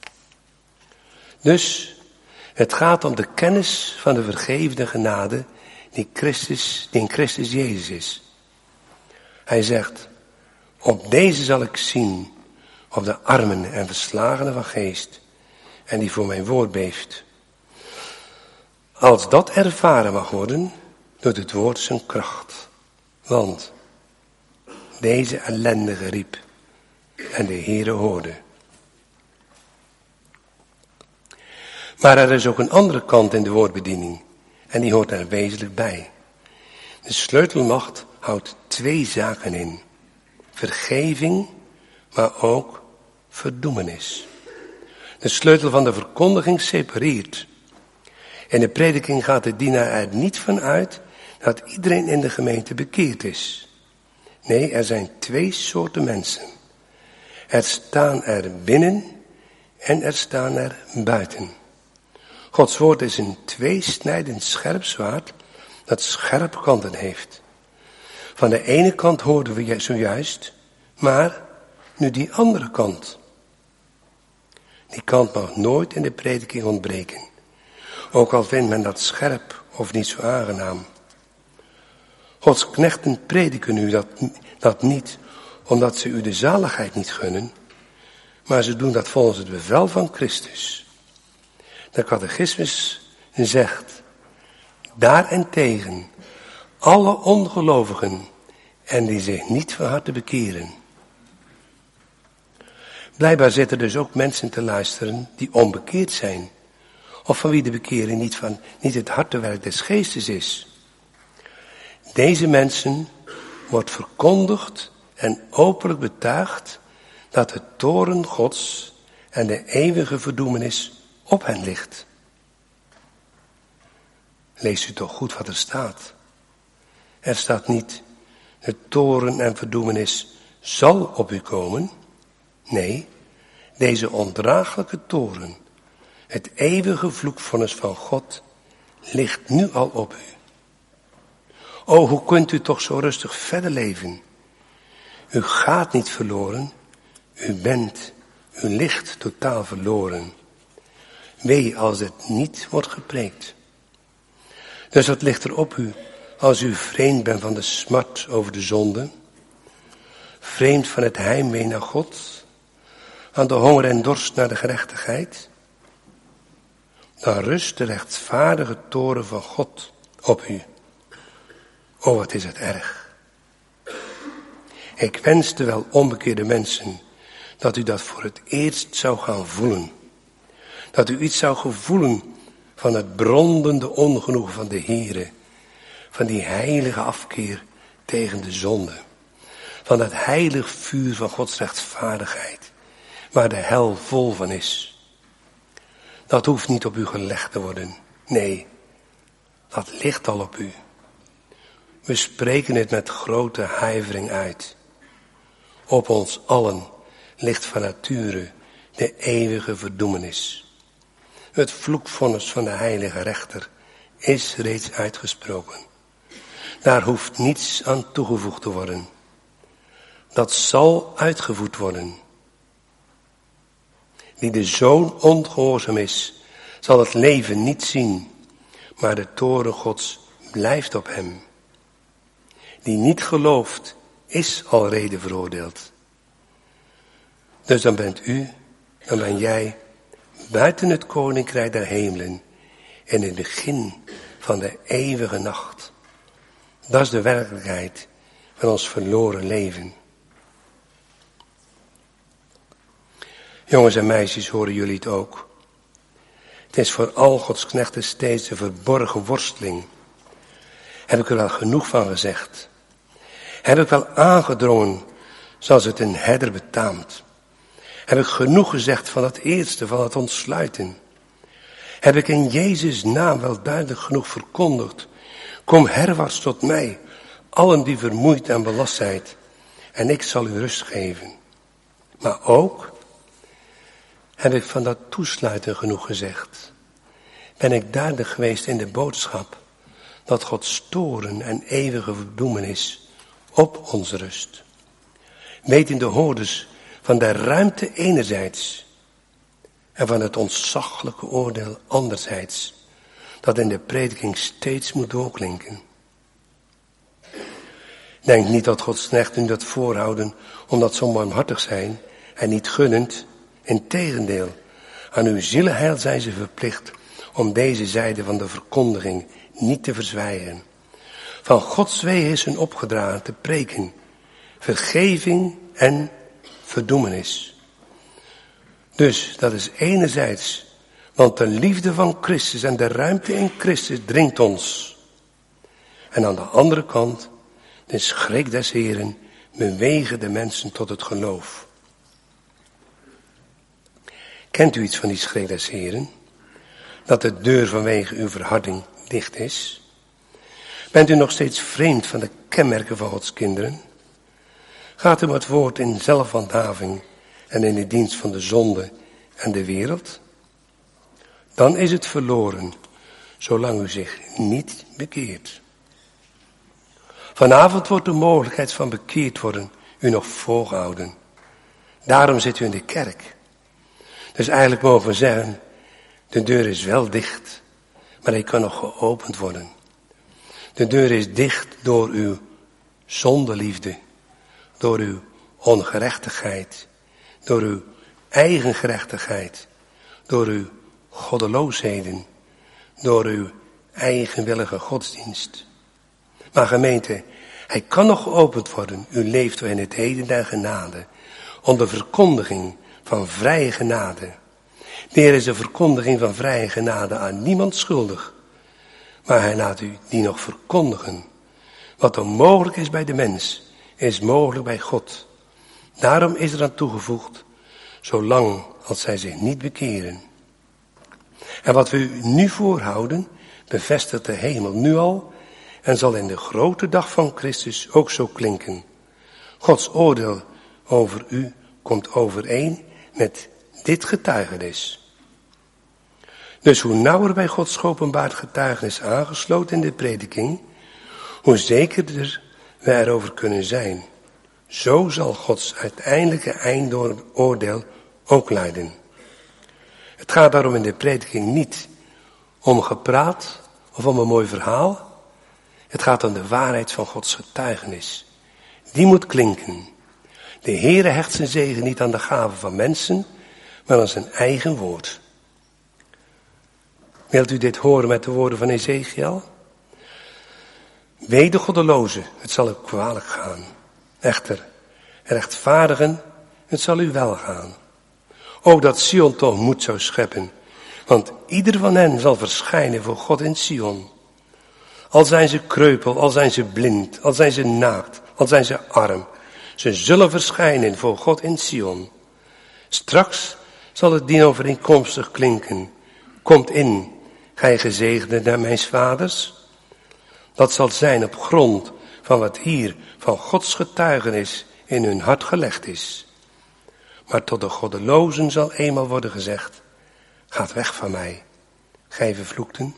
Dus het gaat om de kennis van de vergevende genade die, Christus, die in Christus Jezus is. Hij zegt, op deze zal ik zien, op de armen en verslagenen van geest, en die voor mijn woord beeft. Als dat ervaren mag worden, doet het woord zijn kracht. Want deze ellendige riep en de Heere hoorde. Maar er is ook een andere kant in de woordbediening en die hoort er wezenlijk bij. De sleutelmacht houdt twee zaken in. Vergeving, maar ook verdoemenis. De sleutel van de verkondiging separeert. In de prediking gaat de dienaar er niet van uit dat iedereen in de gemeente bekeerd is. Nee, er zijn twee soorten mensen. Er staan er binnen en er staan er buiten. Gods woord is een tweesnijdend scherp zwaard dat scherpe kanten heeft. Van de ene kant hoorden we zojuist, maar nu die andere kant. Die kant mag nooit in de prediking ontbreken. Ook al vindt men dat scherp of niet zo aangenaam. Gods knechten prediken u dat, dat niet omdat ze u de zaligheid niet gunnen, maar ze doen dat volgens het bevel van Christus. De catechismus zegt, daarentegen alle ongelovigen en die zich niet van harte bekeren. Blijkbaar zitten dus ook mensen te luisteren die onbekeerd zijn. Of van wie de bekering niet, van, niet het hartewerk des geestes is. Deze mensen wordt verkondigd en openlijk betuigd dat de toorn Gods en de eeuwige verdoemenis op hen ligt. Leest u toch goed wat er staat. Er staat niet, de toorn en verdoemenis zal op u komen. Nee, deze ondraaglijke toorn, het eeuwige vloekvonnis van God, ligt nu al op u. O, hoe kunt u toch zo rustig verder leven? U gaat niet verloren, u bent, u ligt totaal verloren. Wee als het niet wordt gepreekt. Dus wat ligt er op u als u vreemd bent van de smart over de zonde? Vreemd van het heimwee naar God? Aan de honger en dorst naar de gerechtigheid? Dan rust de rechtvaardige toren van God op u. O, wat is het erg. Ik wenste wel onbekeerde mensen dat u dat voor het eerst zou gaan voelen. Dat u iets zou gevoelen van het brandende ongenoegen van de Heere. Van die heilige afkeer tegen de zonde. Van dat heilig vuur van Gods rechtvaardigheid. Waar de hel vol van is. Dat hoeft niet op u gelegd te worden. Nee, dat ligt al op u. We spreken het met grote huivering uit. Op ons allen ligt van nature de eeuwige verdoemenis. Het vloekvonnis van de heilige rechter is reeds uitgesproken. Daar hoeft niets aan toegevoegd te worden. Dat zal uitgevoerd worden. Die de zoon ongehoorzaam is, zal het leven niet zien, maar de toorn Gods blijft op hem. Die niet gelooft, is al reden veroordeeld. Dus dan bent u, dan ben jij, buiten het koninkrijk der hemelen, in het begin van de eeuwige nacht. Dat is de werkelijkheid van ons verloren leven. Jongens en meisjes, horen jullie het ook? Het is voor al Gods knechten steeds een verborgen worsteling. Heb ik er wel genoeg van gezegd? Heb ik wel aangedrongen zoals het een herder betaamt? Heb ik genoeg gezegd van het eerste, van het ontsluiten? Heb ik in Jezus' naam wel duidelijk genoeg verkondigd? Kom herwaarts tot mij, allen die vermoeid en belast zijn, en ik zal u rust geven. Maar ook heb ik van dat toesluiten genoeg gezegd. Ben ik duidelijk geweest in de boodschap dat Gods toorn en eeuwige verdoemenis op ons rust. Weten de hoorders van de ruimte enerzijds en van het ontzaglijke oordeel anderzijds, dat in de prediking steeds moet doorklinken. Denk niet dat Gods knechten dat voorhouden omdat ze onbarmhartig zijn en niet gunnend. Integendeel, aan uw zielenheil zijn ze verplicht om deze zijde van de verkondiging niet te verzwijgen. Van Gods wegen is hun opgedragen te preken, vergeving en verdoemenis. Dus dat is enerzijds, want de liefde van Christus en de ruimte in Christus dringt ons. En aan de andere kant, de schrik des Heren bewegen de mensen tot het geloof. Kent u iets van die schrik des Heren? Dat de deur vanwege uw verharding dicht is? Bent u nog steeds vreemd van de kenmerken van Gods kinderen? Gaat u met het woord in zelfhandhaving en in de dienst van de zonde en de wereld? Dan is het verloren, zolang u zich niet bekeert. Vanavond wordt de mogelijkheid van bekeerd worden u nog voorgehouden. Daarom zit u in de kerk. Dus eigenlijk mogen we zeggen, de deur is wel dicht, maar hij kan nog geopend worden. De deur is dicht door uw zondeliefde, door uw ongerechtigheid, door uw eigen gerechtigheid, door uw goddeloosheden, door uw eigenwillige godsdienst. Maar gemeente, hij kan nog geopend worden. U leeft in het heden der genade, onder verkondiging van vrije genade. De Heer is de verkondiging van vrije genade aan niemand schuldig. Maar hij laat u die nog verkondigen. Wat onmogelijk is bij de mens, is mogelijk bij God. Daarom is er aan toegevoegd, zolang als zij zich niet bekeren. En wat we u nu voorhouden, bevestigt de hemel nu al en zal in de grote dag van Christus ook zo klinken. Gods oordeel over u komt overeen met dit getuigenis. Dus hoe nauwer bij Gods geopenbaard getuigenis aangesloten in de prediking, hoe zekerder wij erover kunnen zijn. Zo zal Gods uiteindelijke eindoordeel ook leiden. Het gaat daarom in de prediking niet om gepraat of om een mooi verhaal. Het gaat om de waarheid van Gods getuigenis. Die moet klinken. De Heere hecht zijn zegen niet aan de gaven van mensen, maar aan zijn eigen woord. Wilt u dit horen met de woorden van Ezekiel? Wee de goddeloze, het zal u kwalijk gaan. Echter, rechtvaardigen, het zal u wel gaan. Ook dat Sion toch moed zou scheppen, want ieder van hen zal verschijnen voor God in Sion. Al zijn ze kreupel, al zijn ze blind, al zijn ze naakt, al zijn ze arm. Ze zullen verschijnen voor God in Sion. Straks zal het dienovereenkomstig klinken. Komt in, gij gezegende naar mijn vaders. Dat zal zijn op grond van wat hier van Gods getuigenis in hun hart gelegd is. Maar tot de goddelozen zal eenmaal worden gezegd, gaat weg van mij, gij vervloekten.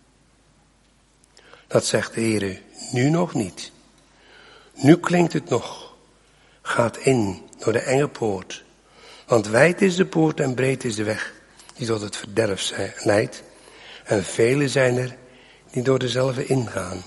Dat zegt de Heere nu nog niet. Nu klinkt het nog. Gaat in door de enge poort. Want wijd is de poort en breed is de weg die tot het verderf leidt. En velen zijn er die door dezelfde ingaan.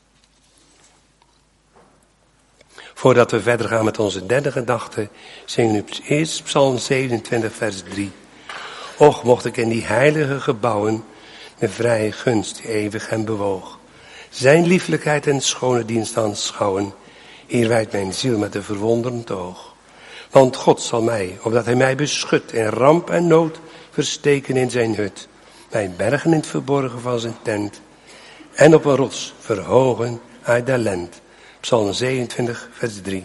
Voordat we verder gaan met onze derde gedachte, zingen we eerst Psalm zevenentwintig vers drie. Och, mocht ik in die heilige gebouwen de vrije gunst die eeuwig hem bewoog. Zijn lieflijkheid en schone dienst aanschouwen. Hier wijdt mijn ziel met een verwonderend oog. Want God zal mij, opdat hij mij beschut in ramp en nood, versteken in zijn hut. Mij bergen in het verborgen van zijn tent. En op een rots verhogen uit de lent. Psalm zevenentwintig vers drie.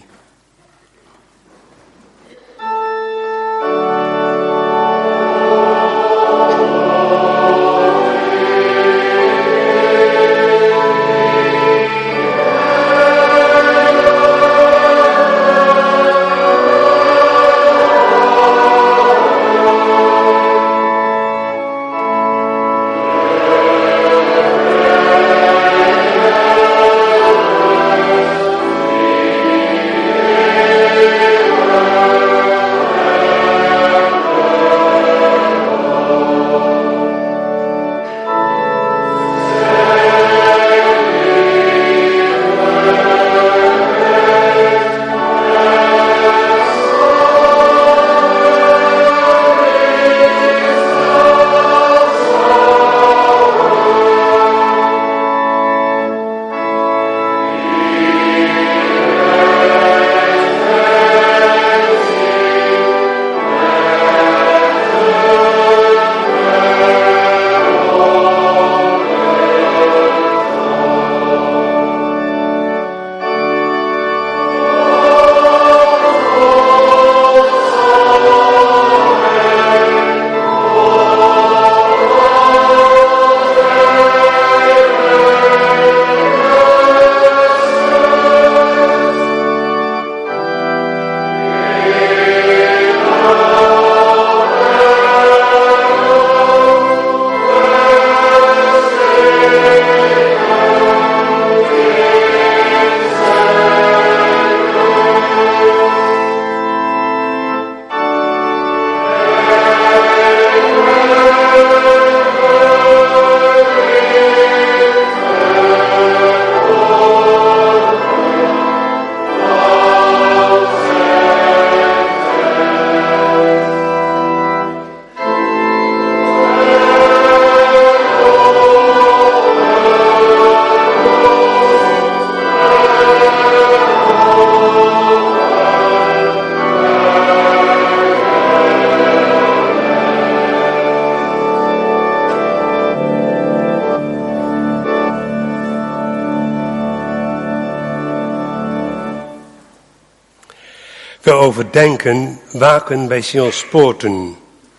We overdenken waken bij Sions poorten.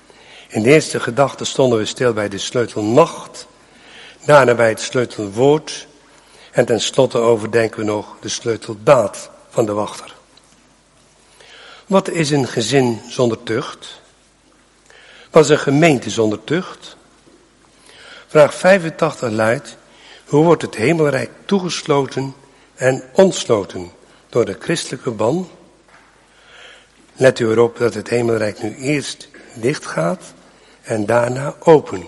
In de eerste gedachte stonden we stil bij de sleutelmacht, daarna bij het sleutelwoord en tenslotte overdenken we nog de sleuteldaad van de wachter. Wat is een gezin zonder tucht? Wat is een gemeente zonder tucht? Vraag vijfentachtig luidt, hoe wordt het hemelrijk toegesloten en ontsloten door de christelijke ban? Let u erop dat het hemelrijk nu eerst dicht gaat en daarna open.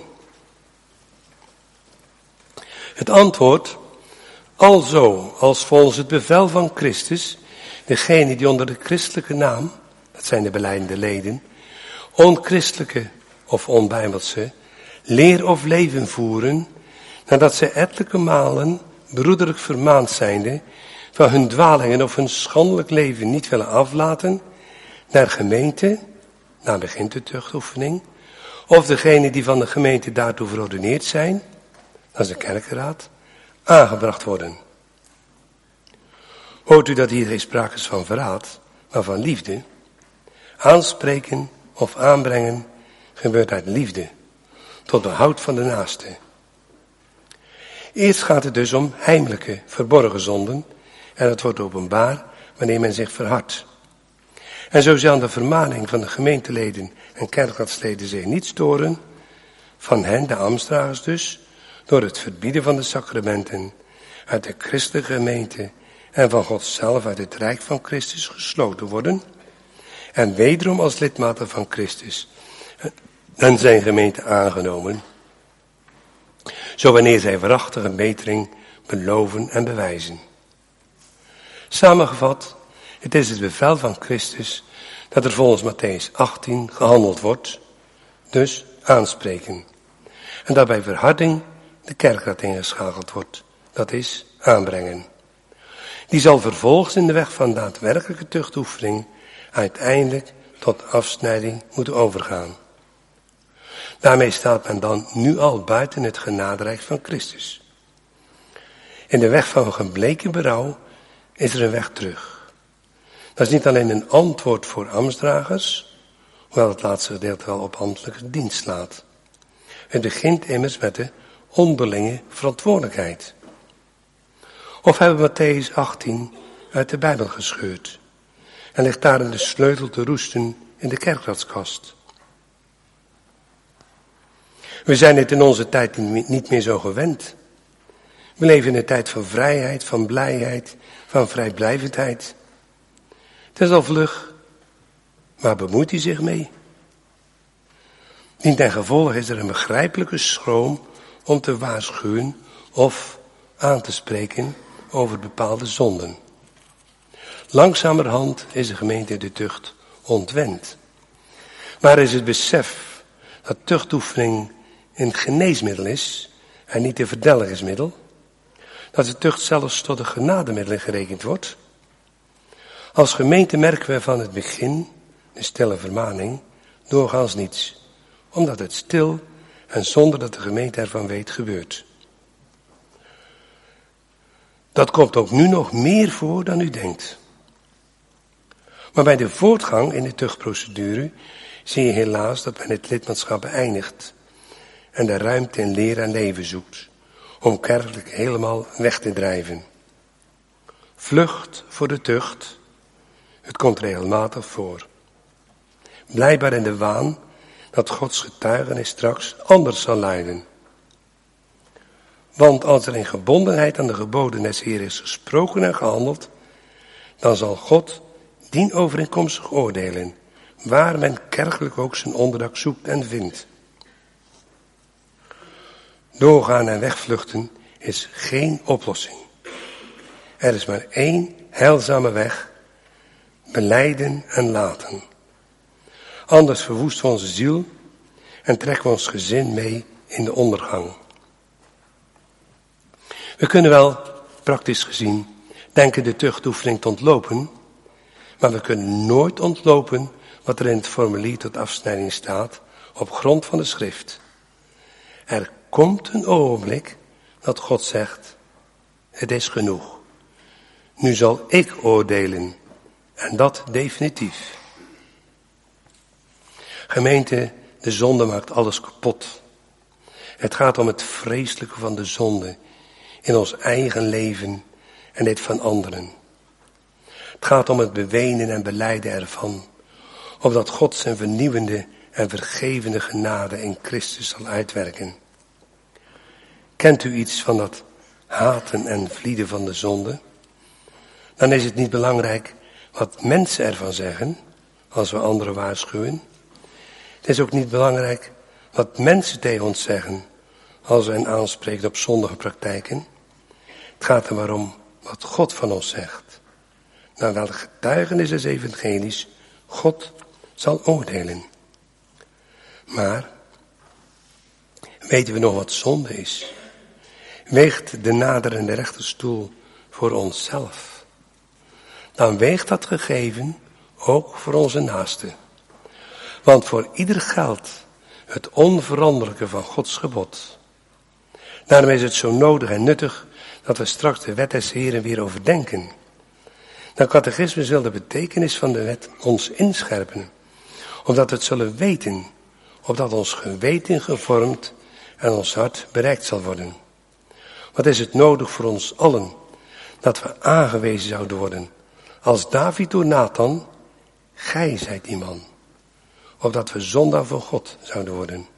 Het antwoord, alzo als volgens het bevel van Christus, degene die onder de christelijke naam, dat zijn de belijdende leden, onchristelijke of onbijbelse, leer of leven voeren, nadat zij ettelijke malen broederlijk vermaand zijnde, van hun dwalingen of hun schandelijk leven niet willen aflaten, naar gemeente, daar begint de tuchtoefening, of degene die van de gemeente daartoe verordeneerd zijn, dat is de kerkenraad, aangebracht worden. Hoort u dat hier geen sprake is van verraad, maar van liefde? Aanspreken of aanbrengen gebeurt uit liefde. tot behoud van de naaste. Eerst gaat het dus om heimelijke, verborgen zonden en het wordt openbaar wanneer men zich verhardt. En zo zal de vermaning van de gemeenteleden en kerkraadsleden zich niet storen, van hen, de ambtsdragers dus, door het verbieden van de sacramenten uit de christelijke gemeente en van God zelf uit het rijk van Christus gesloten worden en wederom als lidmaten van Christus en zijn gemeente aangenomen, zo wanneer zij waarachtig een betering beloven en bewijzen. Samengevat, het is het bevel van Christus dat er volgens Matthäus achttien gehandeld wordt, dus aanspreken. En dat bij verharding de kerkraad ingeschakeld wordt, dat is aanbrengen. Die zal vervolgens in de weg van daadwerkelijke tuchtoefening uiteindelijk tot afsnijding moeten overgaan. Daarmee staat men dan nu al buiten het genaderijk van Christus. In de weg van gebleken berouw is er een weg terug. Dat is niet alleen een antwoord voor ambtsdragers, hoewel het laatste gedeelte wel op ambtelijke dienst slaat. Het begint immers met de onderlinge verantwoordelijkheid. Of hebben we Matthäus achttien uit de Bijbel gescheurd en ligt daarin de sleutel te roesten in de kerkraadskast? We zijn het in onze tijd niet meer zo gewend. We leven in een tijd van vrijheid, van blijheid, van vrijblijvendheid. Het is al vlug, waar bemoeit hij zich mee? Dien ten gevolge is er een begrijpelijke schroom om te waarschuwen of aan te spreken over bepaalde zonden. Langzamerhand is de gemeente de tucht ontwend. Maar is het besef dat tuchtoefening een geneesmiddel is en niet een verdelgingsmiddel, dat de tucht zelfs tot een genademiddel gerekend wordt. Als gemeente merken we van het begin, de stille vermaning, doorgaans niets, omdat het stil en zonder dat de gemeente ervan weet gebeurt. Dat komt ook nu nog meer voor dan u denkt. Maar bij de voortgang in de tuchtprocedure zie je helaas dat men het lidmaatschap beëindigt en de ruimte in leer en leven zoekt om kerkelijk helemaal weg te drijven. Vlucht voor de tucht, het komt regelmatig voor. Blijkbaar in de waan dat Gods getuigenis straks anders zal luiden. Want als er in gebondenheid aan de geboden des Heer is gesproken en gehandeld, dan zal God dien overeenkomstig oordelen, waar men kerkelijk ook zijn onderdak zoekt en vindt. Doorgaan en wegvluchten is geen oplossing. Er is maar één heilzame weg, belijden en laten. Anders verwoesten we onze ziel en trekken we ons gezin mee in de ondergang. We kunnen wel, praktisch gezien, denken de tuchtoefening te ontlopen, maar we kunnen nooit ontlopen wat er in het formulier tot afsnijding staat op grond van de schrift. Er komt een ogenblik dat God zegt, het is genoeg. Nu zal ik oordelen en dat definitief. Gemeente, de zonde maakt alles kapot. Het gaat om het vreselijke van de zonde in ons eigen leven en dit van anderen. Het gaat om het bewenen en belijden ervan, opdat God zijn vernieuwende en vergevende genade in Christus zal uitwerken. Kent u iets van dat haten en vlieden van de zonde? Dan is het niet belangrijk wat mensen ervan zeggen, als we anderen waarschuwen. Het is ook niet belangrijk wat mensen tegen ons zeggen, als we hen aanspreken op zondige praktijken. Het gaat er maar om wat God van ons zegt. Naar welk getuigenis des evangelies God zal oordelen. Maar, weten we nog wat zonde is? Weegt de naderende rechterstoel voor onszelf? Dan weegt dat gegeven ook voor onze naaste. Want voor ieder geldt het onveranderlijke van Gods gebod. Daarom is het zo nodig en nuttig dat we straks de wet des Heren weer overdenken. De catechismus wil de betekenis van de wet ons inscherpen, omdat we het zullen weten opdat ons geweten gevormd en ons hart bereikt zal worden. Wat is het nodig voor ons allen, dat we aangewezen zouden worden, als David door Nathan, gij zijt die man, opdat we zondaar voor God zouden worden.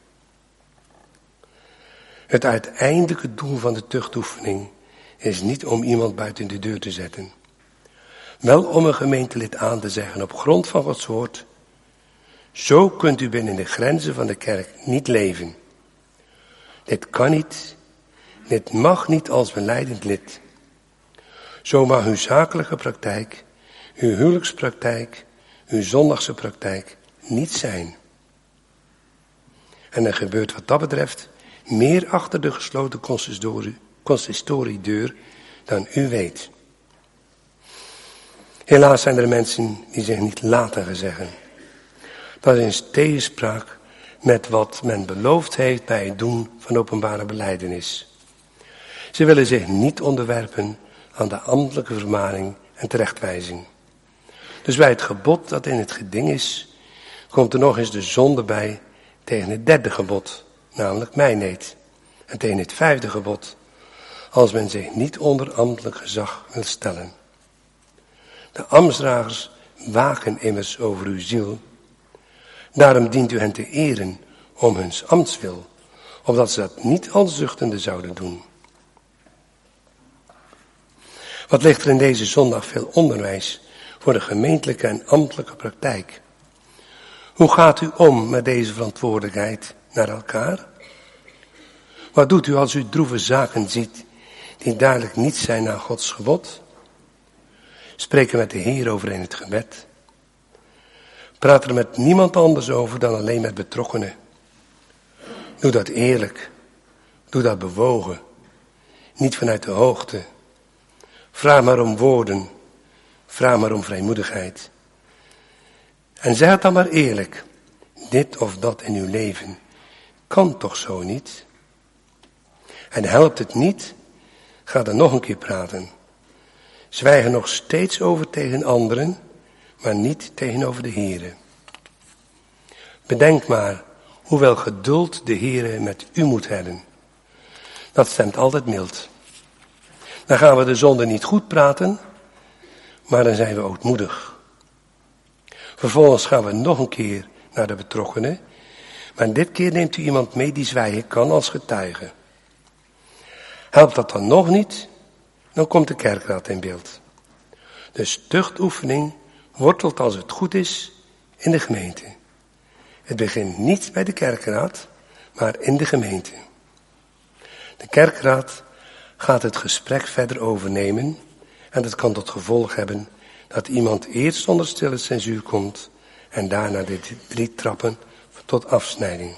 Het uiteindelijke doel van de tuchtoefening is niet om iemand buiten de deur te zetten. Wel om een gemeentelid aan te zeggen op grond van Gods woord, zo kunt u binnen de grenzen van de kerk niet leven. Dit kan niet, dit mag niet als belijdend lid. Zo mag uw zakelijke praktijk, uw huwelijkspraktijk, uw zondagse praktijk niet zijn. En er gebeurt wat dat betreft meer achter de gesloten consistorie, consistoriedeur dan u weet. Helaas zijn er mensen die zich niet laten zeggen. Dat is in tegenspraak met wat men beloofd heeft bij het doen van openbare belijdenis. Ze willen zich niet onderwerpen aan de ambtelijke vermaning en terechtwijzing. Dus bij het gebod dat in het geding is, komt er nog eens de zonde bij tegen het derde gebod, namelijk mijneed. En tegen het vijfde gebod, als men zich niet onder ambtelijk gezag wil stellen. De ambtsdragers waken immers over uw ziel. Daarom dient u hen te eren om huns ambtswil, opdat ze dat niet al zuchtende zouden doen. Wat ligt er in deze zondag veel onderwijs voor de gemeentelijke en ambtelijke praktijk. Hoe gaat u om met deze verantwoordelijkheid naar elkaar? Wat doet u als u droeve zaken ziet die duidelijk niet zijn naar Gods gebod? Spreek er met de Heer over in het gebed. Praat er met niemand anders over dan alleen met betrokkenen. Doe dat eerlijk. Doe dat bewogen. Niet vanuit de hoogte. Vraag maar om woorden. Vraag maar om vrijmoedigheid. En zeg het dan maar eerlijk. Dit of dat in uw leven kan toch zo niet? En helpt het niet? Ga dan nog een keer praten. Zwijg er nog steeds over tegen anderen, maar niet tegenover de Heere. Bedenk maar hoeveel geduld de Heere met u moet hebben. Dat stemt altijd mild. Dan gaan we de zonde niet goed praten, maar dan zijn we ootmoedig. Vervolgens gaan we nog een keer naar de betrokkenen, maar dit keer neemt u iemand mee die zwijgen kan als getuige. Helpt dat dan nog niet, dan komt de kerkraad in beeld. Dus tuchtoefening wortelt als het goed is in de gemeente. Het begint niet bij de kerkraad, maar in de gemeente. De kerkraad gaat het gesprek verder overnemen en dat kan tot gevolg hebben dat iemand eerst onder stille censuur komt en daarna de drie trappen tot afsnijding.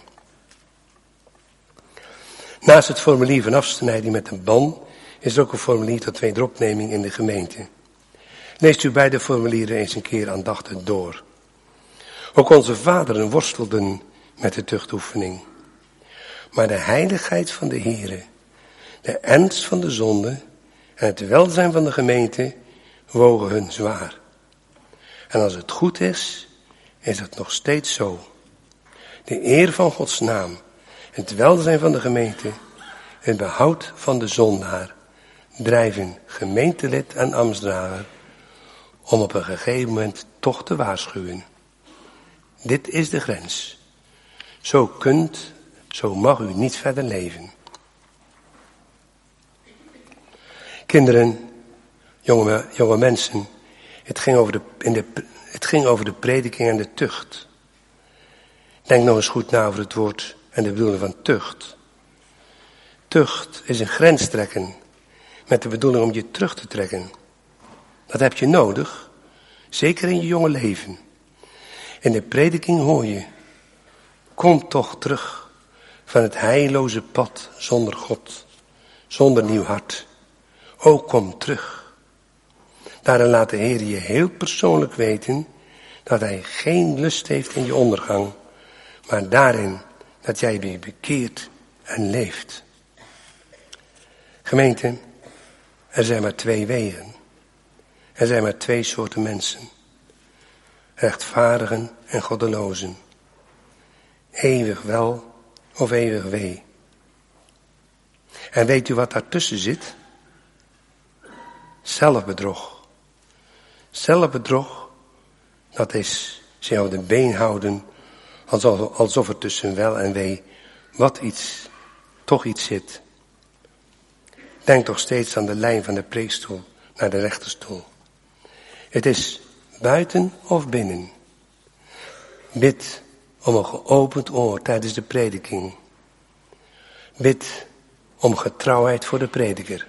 Naast het formulier van afsnijding met een ban is er ook een formulier tot wederopneming in de gemeente. Leest u beide formulieren eens een keer aandachtig door. Ook onze vaderen worstelden met de tuchtoefening. Maar de heiligheid van de Heere, de ernst van de zonde en het welzijn van de gemeente wogen hun zwaar. En als het goed is, is het nog steeds zo. De eer van Gods naam, het welzijn van de gemeente, het behoud van de zondaar, drijven gemeentelid en ambtsdrager om op een gegeven moment toch te waarschuwen. Dit is de grens. Zo kunt, zo mag u niet verder leven. Kinderen, jonge, jonge mensen, het ging, over de, in de, het ging over de prediking en de tucht. Denk nog eens goed na over het woord en de bedoeling van tucht. Tucht is een grens trekken met de bedoeling om je terug te trekken. Dat heb je nodig, zeker in je jonge leven. In de prediking hoor je, kom toch terug van het heilloze pad zonder God, zonder nieuw hart. O, kom terug. Daarin laat de Heer je heel persoonlijk weten dat hij geen lust heeft in je ondergang, maar daarin dat jij weer bekeert en leeft. Gemeente, er zijn maar twee wegen. Er zijn maar twee soorten mensen. Rechtvaardigen en goddelozen. Eeuwig wel of eeuwig wee. En weet u wat daartussen zit? Zelfbedrog. Zelfbedrog, dat is zich op de been houden, alsof, alsof er tussen wel en wee wat iets, toch iets zit. Denk toch steeds aan de lijn van de preekstoel naar de rechterstoel. Het is buiten of binnen. Bid om een geopend oor tijdens de prediking. Bid om getrouwheid voor de prediker.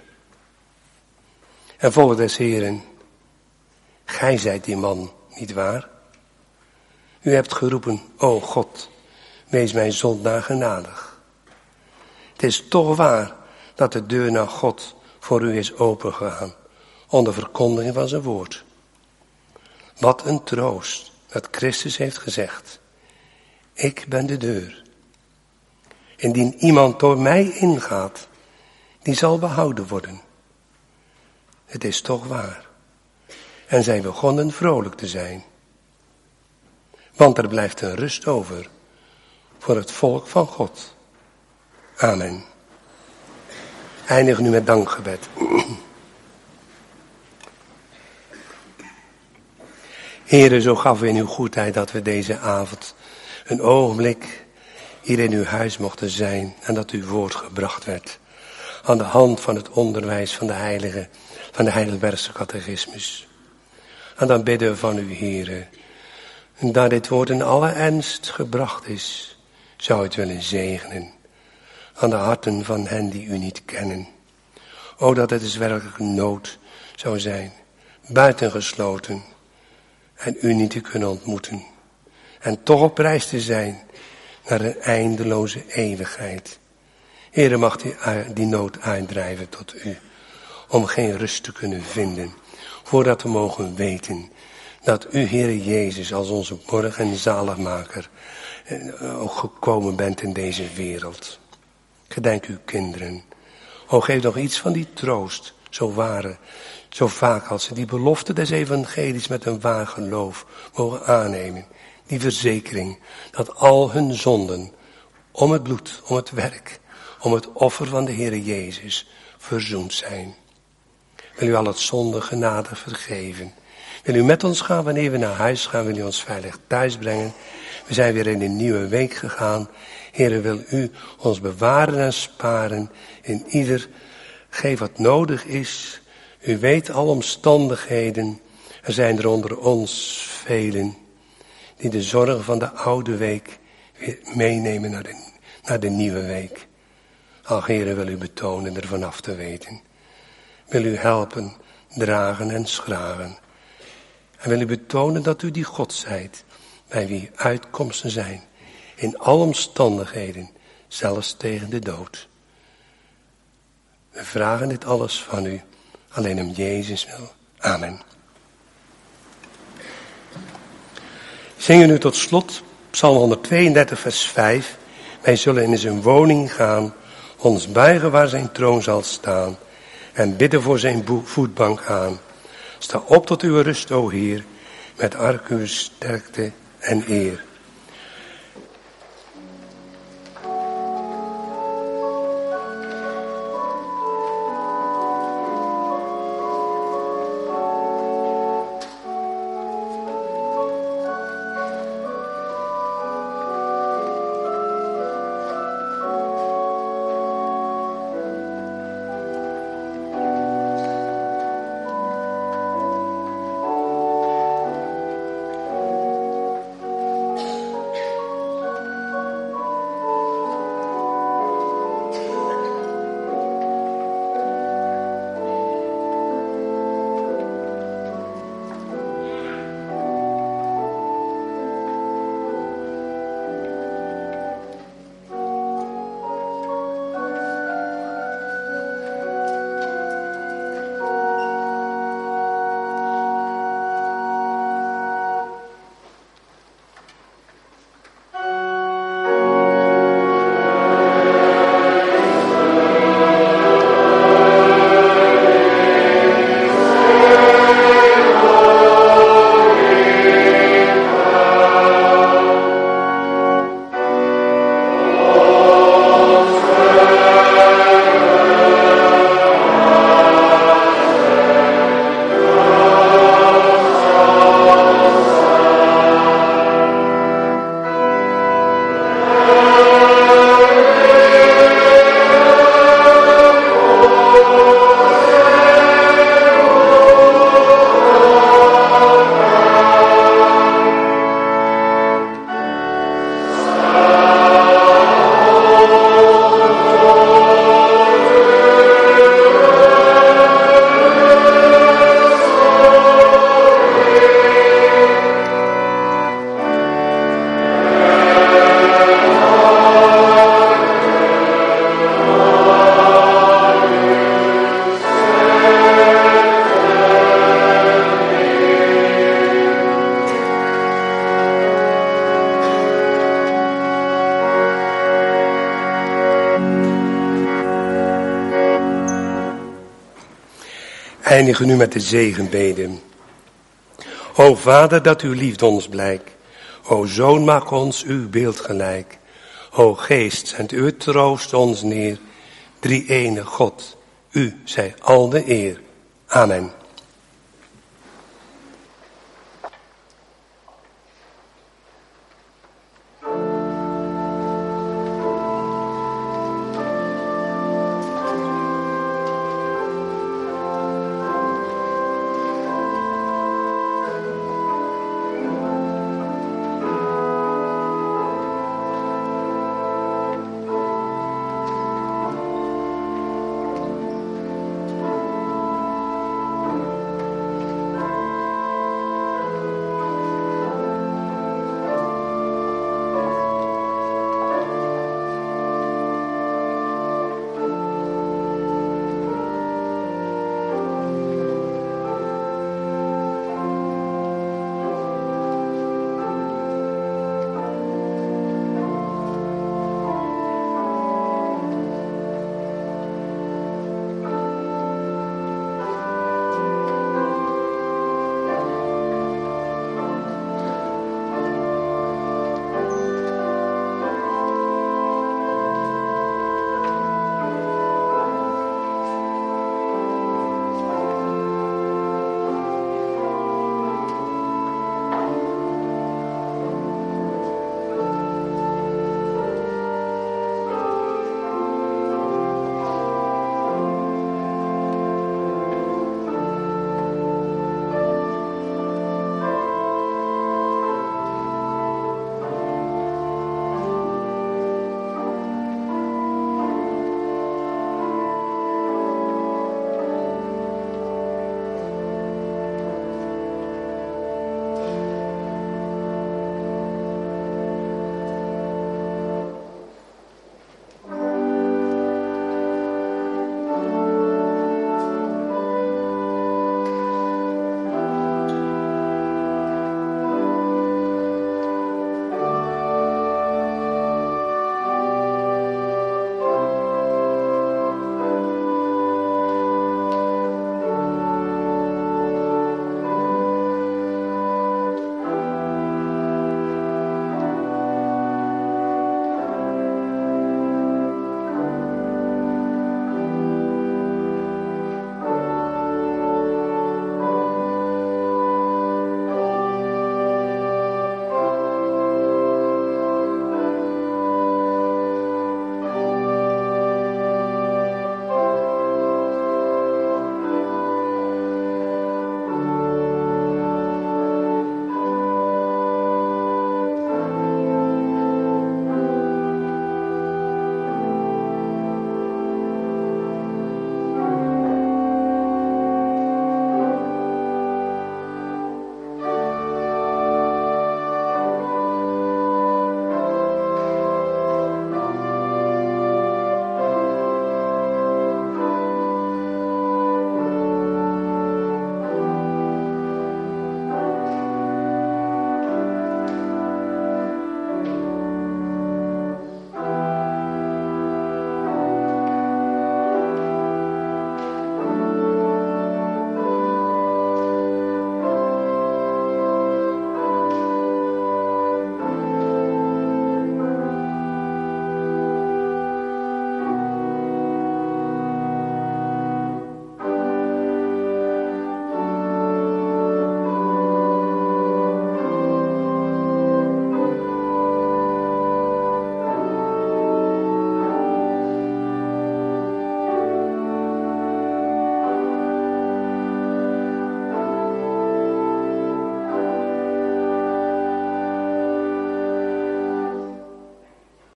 En volk des Heren, gij zijt die man, niet waar? U hebt geroepen, o God, wees mijn zondaar genadig. Het is toch waar dat de deur naar God voor u is opengegaan, onder verkondiging van zijn woord. Wat een troost dat Christus heeft gezegd. Ik ben de deur. Indien iemand door mij ingaat, die zal behouden worden. Het is toch waar. En zij begonnen vrolijk te zijn. Want er blijft een rust over voor het volk van God. Amen. Eindig nu met dankgebed. Heere, zo gaf u in uw goedheid dat we deze avond een ogenblik hier in uw huis mochten zijn en dat uw woord gebracht werd. Aan de hand van het onderwijs van de heilige, van de Heidelbergse catechismus. En dan bidden we van u, Heere, dat dit woord in alle ernst gebracht is, zou u het willen zegenen aan de harten van hen die u niet kennen. O, dat het dus werkelijk nood zou zijn, buitengesloten en u niet te kunnen ontmoeten. En toch op reis te zijn naar een eindeloze eeuwigheid. Heere, mag u die nood uitdrijven tot u, om geen rust te kunnen vinden, voordat we mogen weten dat u, Heere Jezus, als onze borg en zaligmaker, ook gekomen bent in deze wereld. Gedenk uw kinderen. O, geef nog iets van die troost, zo ware, zo vaak als ze die belofte des evangelies met een waar geloof mogen aannemen. Die verzekering dat al hun zonden om het bloed, om het werk, om het offer van de Heere Jezus verzoend zijn. Wil u al het zonde genadig vergeven. Wil u met ons gaan wanneer we naar huis gaan, wil u ons veilig thuis brengen. We zijn weer in een nieuwe week gegaan. Heere, wil u ons bewaren en sparen in ieder, geef wat nodig is. U weet alle omstandigheden. Er zijn er onder ons velen die de zorgen van de oude week weer meenemen naar de, naar de nieuwe week. Ach, Heere, wil u betonen er vanaf te weten. Wil u helpen, dragen en schragen. En wil u betonen dat u die God zijt, bij wie uitkomsten zijn, in alle omstandigheden, zelfs tegen de dood. We vragen dit alles van u, alleen om Jezus wil. Amen. Zingen nu tot slot, Psalm honderdtweeëndertig vers vijf. Wij zullen in zijn woning gaan, ons buigen waar zijn troon zal staan, en bidden voor zijn voetbank aan. Sta op tot uw rust, o Heer, met ark uw sterkte en eer. eindigen nu met de zegenbeden. O Vader, dat uw liefde ons blijkt. O Zoon, maak ons uw beeld gelijk. O Geest, zend uw troost ons neer. Drie ene God, u zij al de eer. Amen.